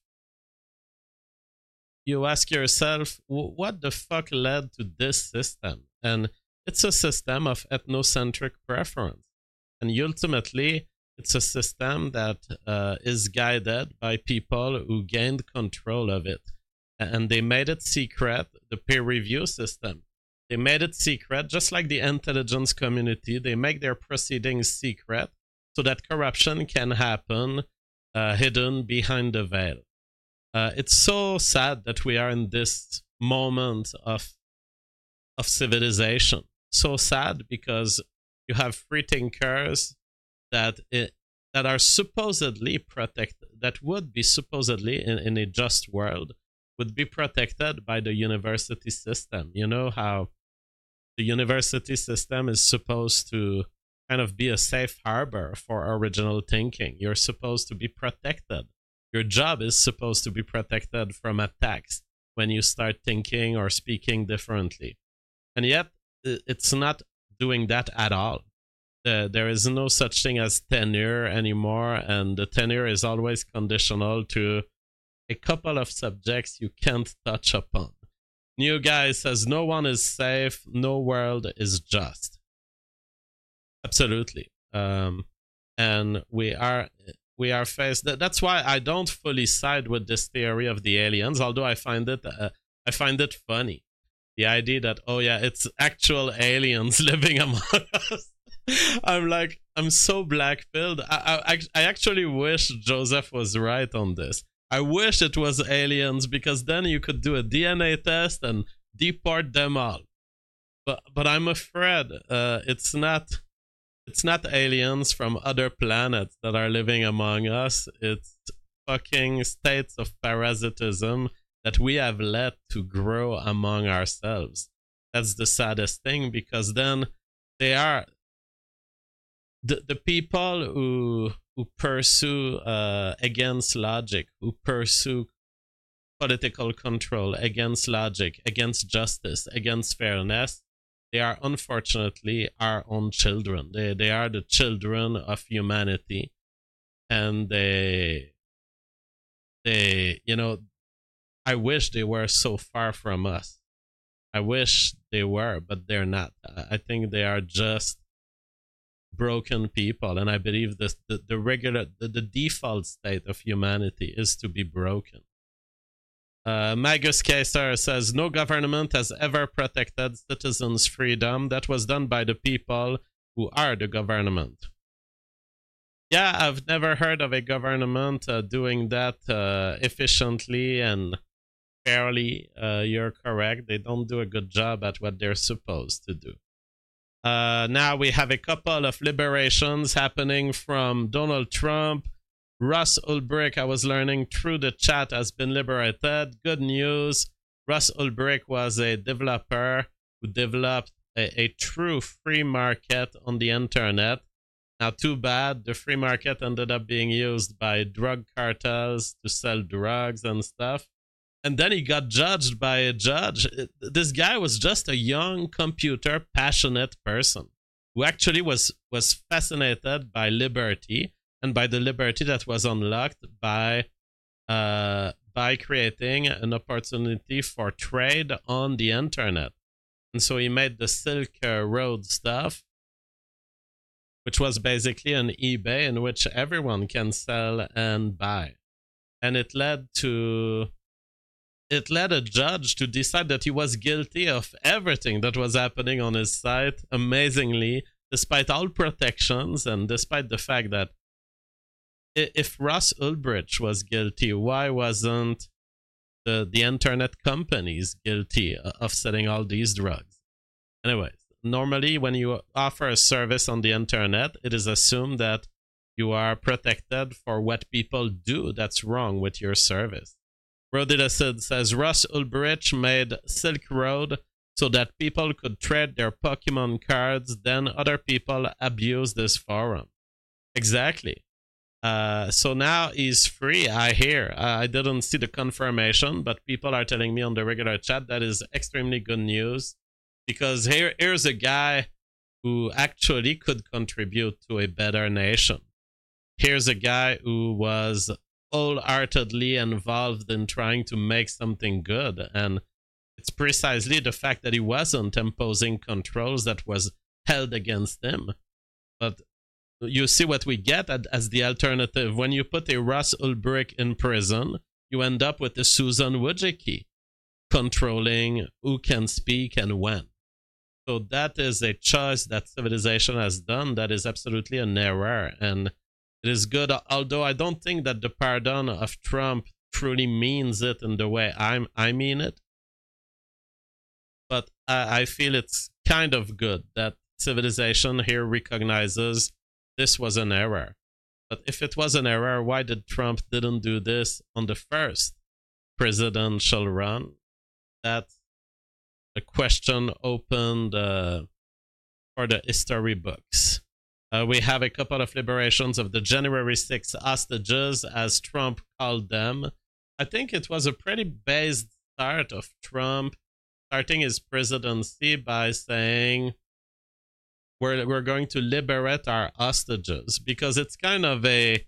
what the fuck led to this system? And it's a system of ethnocentric preference. And ultimately, it's a system that is guided by people who gained control of it. And they made it secret, the peer review system. They made it secret, just like the intelligence community. They make their proceedings secret so that corruption can happen hidden behind the veil. It's so sad that we are in this moment of civilization. So sad, because you have free thinkers that are supposedly protected, that would be supposedly in a just world, would be protected by the university system. You know how the university system is supposed to kind of be a safe harbor for original thinking. You're supposed to be protected. Your job is supposed to be protected from attacks when you start thinking or speaking differently. And yet, it's not doing that at all. There is no such thing as tenure anymore, and the tenure is always conditional to a couple of subjects you can't touch upon. New guy says, no one is safe, no world is just. Absolutely. And we are faced. That's why I don't fully side with this theory of the aliens, although I find it funny. The idea that, oh yeah, it's actual aliens living among us. I'm so black-pilled. I actually wish Joseph was right on this. I wish it was aliens, because then you could do a DNA test and deport them all. But I'm afraid it's not aliens from other planets that are living among us. It's fucking states of parasitism that we have let to grow among ourselves. That's the saddest thing, because then they are the people who pursue against logic, who pursue political control against logic, against justice, against fairness. They are unfortunately our own children. They are the children of humanity, and they I wish they were so far from us. I wish they were, but they're not. I think they are just broken people, and I believe the default state of humanity is to be broken. Magus Kaiser says, no government has ever protected citizens' freedom. That was done by the people who are the government. Yeah, I've never heard of a government doing that efficiently and fairly. You're correct. They don't do a good job at what they're supposed to do. Now we have a couple of liberations happening from Donald Trump. Russ Ulbricht, I was learning through the chat, has been liberated. Good news. Russ Ulbricht was a developer who developed a true free market on the internet. Now, too bad, the free market ended up being used by drug cartels to sell drugs and stuff. And then he got judged by a judge. This guy was just a young, computer passionate person who actually was fascinated by liberty, and by the liberty that was unlocked by creating an opportunity for trade on the internet. And so he made the Silk Road stuff, which was basically an eBay in which everyone can sell and buy. And it led a judge to decide that he was guilty of everything that was happening on his site, amazingly, despite all protections and despite the fact that if Russ Ulbricht was guilty, why wasn't the internet companies guilty of selling all these drugs? Anyways, normally when you offer a service on the internet, it is assumed that you are protected for what people do that's wrong with your service. Rodilacid says, Russ Ulbricht made Silk Road so that people could trade their Pokemon cards, then other people abused this forum. Exactly. So now he's free, I hear. I didn't see the confirmation, but people are telling me on the regular chat that is extremely good news, because here's a guy who actually could contribute to a better nation. Here's a guy who was wholeheartedly involved in trying to make something good, and it's precisely the fact that he wasn't imposing controls that was held against him. But you see what we get as the alternative. When you put a Russ Ulbricht in prison, you end up with a Susan Wojcicki controlling who can speak and when. So that is a choice that civilization has done that is absolutely an error. And it is good, although I don't think that the pardon of Trump truly means it in the way I mean it. But I feel it's kind of good that civilization here recognizes this was an error. But if it was an error, why did Trump didn't do this on the first presidential run? That's question opened for the history books. We have a couple of liberations of the January 6th hostages, as Trump called them. I think it was a pretty based start of Trump starting his presidency by saying we're going to liberate our hostages, because it's kind of a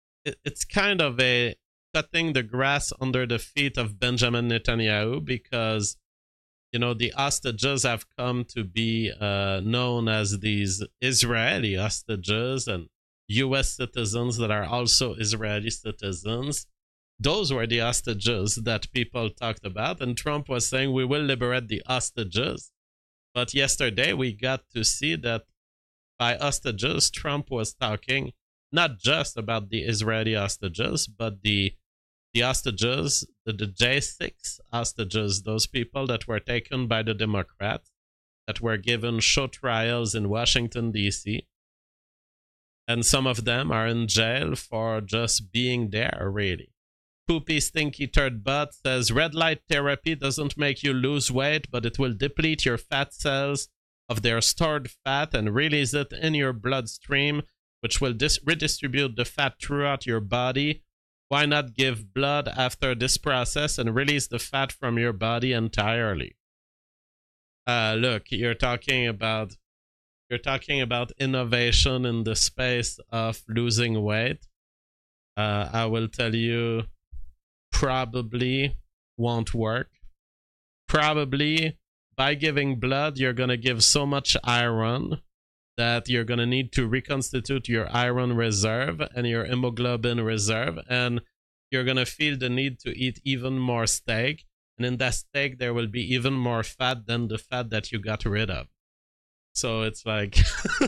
cutting the grass under the feet of Benjamin Netanyahu, because the hostages have come to be known as these Israeli hostages and U.S. citizens that are also Israeli citizens. Those were the hostages that people talked about, and Trump was saying we will liberate the hostages. But yesterday we got to see that by hostages, Trump was talking not just about the Israeli hostages, but the hostages, the J6 hostages, those people that were taken by the Democrats, that were given show trials in Washington, D.C., and some of them are in jail for just being there, really. Poopy Stinky Third Butt says, red light therapy doesn't make you lose weight, but it will deplete your fat cells of their stored fat and release it in your bloodstream, which will redistribute the fat throughout your body. Why not give blood after this process and release the fat from your body entirely? Look, you're talking about innovation in the space of losing weight. I will tell you, probably won't work. Probably by giving blood, you're gonna give so much iron that you're going to need to reconstitute your iron reserve and your hemoglobin reserve, and you're going to feel the need to eat even more steak, and in that steak there will be even more fat than the fat that you got rid of. So it's like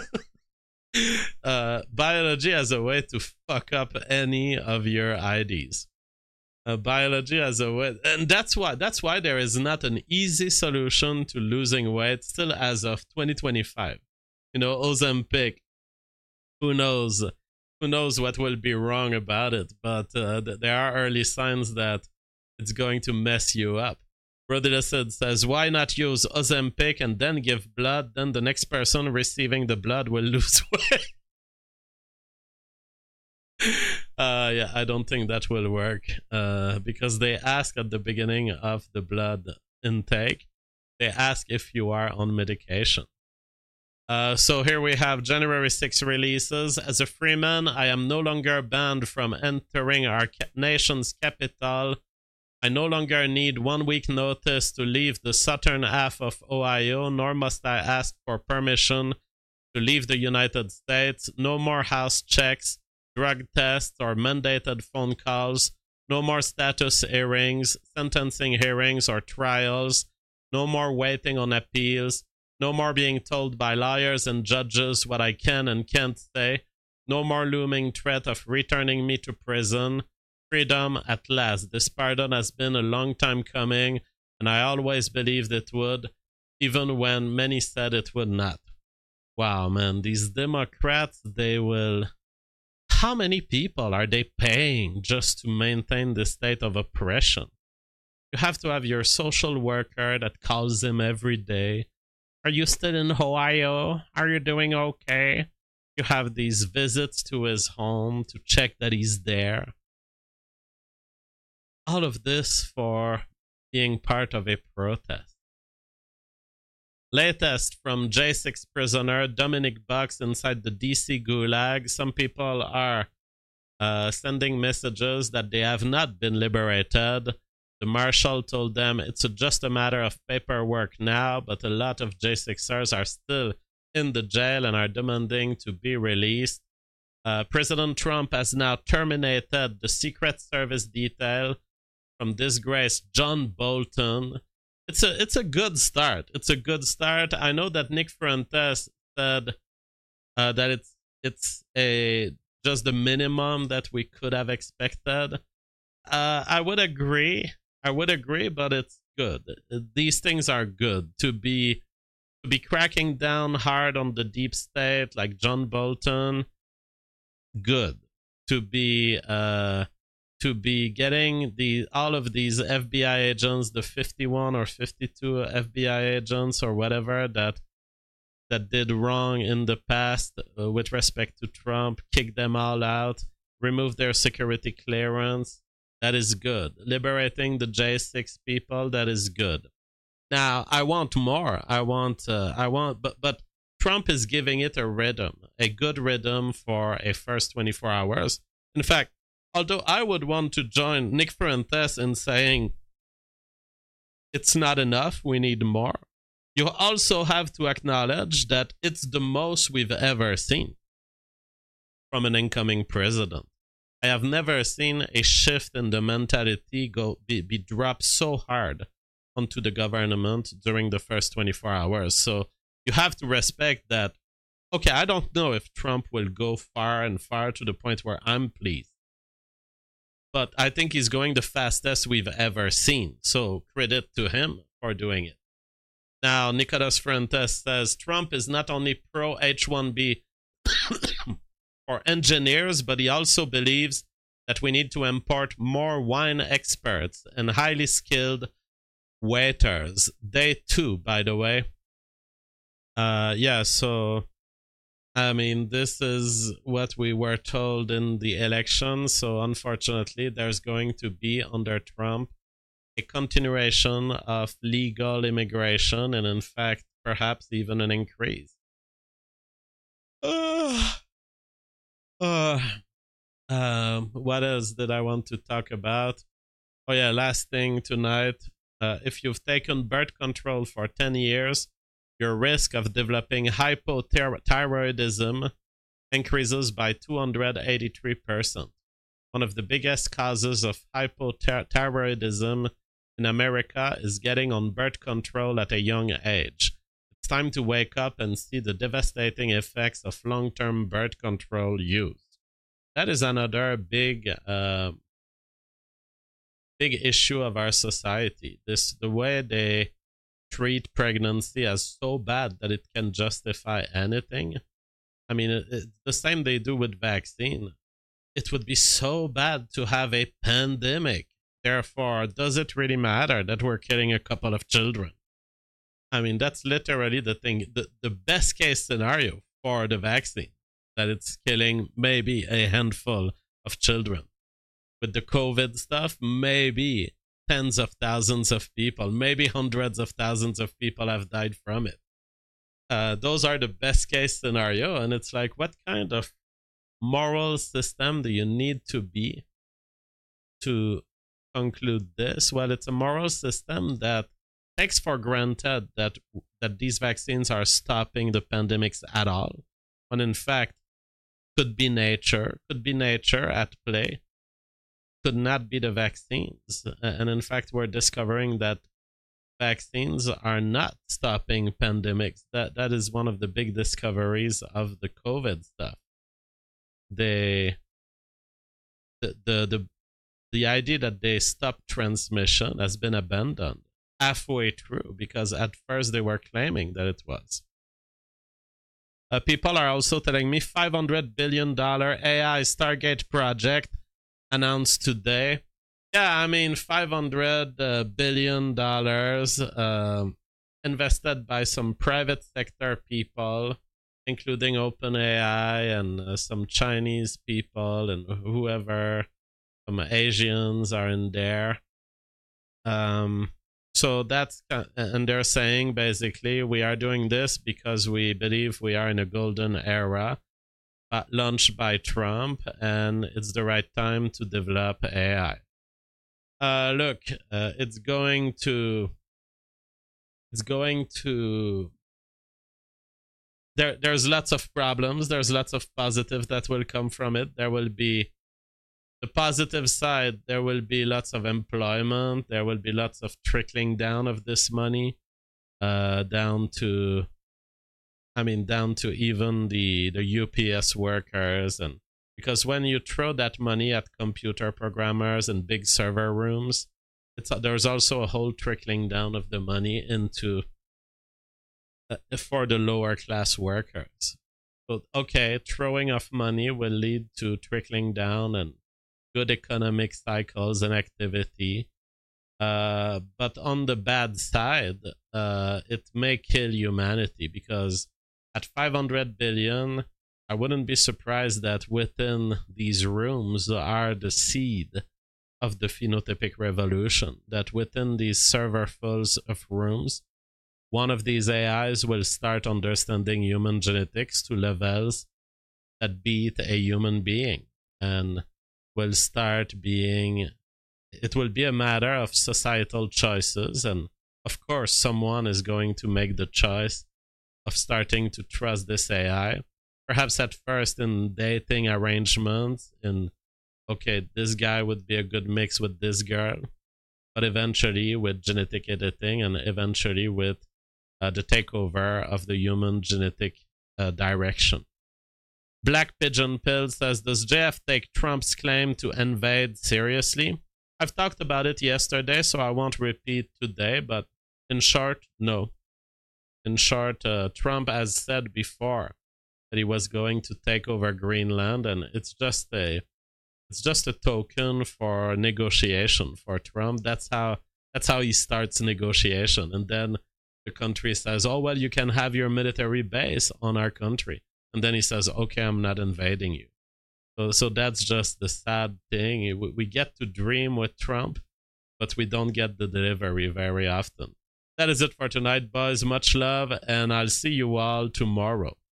biology as a way to fuck up any of your IDs. Biology as a way, and that's why there is not an easy solution to losing weight still as of 2025. Ozempic, who knows what will be wrong about it, but there are early signs that it's going to mess you up. Rodilacid says, why not use Ozempic and then give blood, then the next person receiving the blood will lose weight? Yeah, I don't think that will work, because they ask at the beginning of the blood intake, they ask if you are on medication. So here we have January 6 releases. As a freeman, I am no longer banned from entering our nation's capital. I no longer need 1 week notice to leave the southern half of Ohio, nor must I ask for permission to leave the United States. No more house checks, drug tests, or mandated phone calls. No more status hearings, sentencing hearings, or trials. No more waiting on appeals. No more being told by lawyers and judges what I can and can't say. No more looming threat of returning me to prison. Freedom at last. This pardon has been a long time coming, and I always believed it would, even when many said it would not. Wow, man, these Democrats, they will... How many people are they paying just to maintain this state of oppression? You have to have your social worker that calls him every day. Are you still in Ohio? Are you doing okay? You have these visits to his home to check that he's there. All of this for being part of a protest. Latest from J6 prisoner Dominic Box inside the DC Gulag. Some people are sending messages that they have not been liberated. The marshal told them it's just a matter of paperwork now, but a lot of J6ers are still in the jail and are demanding to be released. President Trump has now terminated the Secret Service detail from disgraced John Bolton. It's a good start. It's a good start. I know that Nick Fuentes said that it's just the minimum that we could have expected. I would agree, but it's good. These things are good. To be cracking down hard on the deep state like John Bolton, good. To be to be getting all of these FBI agents, the 51 or 52 FBI agents or whatever that did wrong in the past with respect to Trump, kick them all out, remove their security clearance. That is good. Liberating the J6 people, that is good. Now, I want more. But Trump is giving it a rhythm, a good rhythm for a first 24 hours. In fact, although I would want to join Nick Fuentes in saying it's not enough, we need more, you also have to acknowledge that it's the most we've ever seen from an incoming president. I have never seen a shift in the mentality be dropped so hard onto the government during the first 24 hours. So you have to respect that. Okay, I don't know if Trump will go far and far to the point where I'm pleased, but I think he's going the fastest we've ever seen. So credit to him for doing it. Now, Nicolas Fuentes says Trump is not only pro H-1B for engineers, but he also believes that we need to import more wine experts and highly skilled waiters. They too, by the way. Yeah, so, I mean, this is what we were told in the election. So, unfortunately, there's going to be, under Trump, a continuation of legal immigration and, in fact, perhaps even an increase. What else did I want to talk about? Oh yeah, last thing tonight. If you've taken birth control for 10 years, your risk of developing hypothyroidism increases by 283%. One of the biggest causes of hypothyroidism in America is getting on birth control at a young age. It's time to wake up and see the devastating effects of long-term birth control use. That is another big issue of our society. The way they treat pregnancy as so bad that it can justify anything. I mean, it's the same they do with vaccine. It would be so bad to have a pandemic. Therefore, does it really matter that we're killing a couple of children? I mean, that's literally the thing. The best case scenario for the vaccine, that it's killing maybe a handful of children. With the COVID stuff, maybe tens of thousands of people, maybe hundreds of thousands of people have died from it. Those are the best case scenario. And it's like, what kind of moral system do you need to be to conclude this? Well, it's a moral system that takes for granted that these vaccines are stopping the pandemics at all, when in fact could be nature at play, could not be the vaccines. And in fact, we're discovering that vaccines are not stopping pandemics. That is one of the big discoveries of the COVID stuff. The idea that they stop transmission has been abandoned halfway through, because at first they were claiming that it was. People are also telling me $500 billion AI Stargate project announced today. Yeah, I mean, $500 billion invested by some private sector people, including OpenAI and some Chinese people and whoever, some Asians are in there. So that's, and they're saying basically we are doing this because we believe we are in a golden era launched by Trump, and it's the right time to develop AI. Look, it's going to there's lots of problems. There's lots of positives that will come from it. There will be the positive side. There will be lots of employment. There will be lots of trickling down of this money, down to even the UPS workers. And because when you throw that money at computer programmers and big server rooms, there's also a whole trickling down of the money into for the lower class workers. So, okay, throwing off money will lead to trickling down and good economic cycles and activity. But on the bad side, it may kill humanity, because at 500 billion, I wouldn't be surprised that within these rooms are the seed of the phenotypic revolution, that within these serverfuls of rooms, one of these AIs will start understanding human genetics to levels that beat a human being, and will start being, it will be a matter of societal choices, and of course someone is going to make the choice of starting to trust this AI, perhaps at first in dating arrangements, in, okay, this guy would be a good mix with this girl, but eventually with genetic editing, and eventually with the takeover of the human genetic direction. Black Pigeon Pill says, does JF take Trump's claim to invade seriously? I've talked about it yesterday, so I won't repeat today, but in short, no. In short, Trump has said before that he was going to take over Greenland, and it's just a token for negotiation for Trump. That's how he starts negotiation, and then the country says, oh, well, you can have your military base on our country. And then he says, okay, I'm not invading you. So that's just the sad thing. We get to dream with Trump, but we don't get the delivery very often. That is it for tonight, boys. Much love, and I'll see you all tomorrow.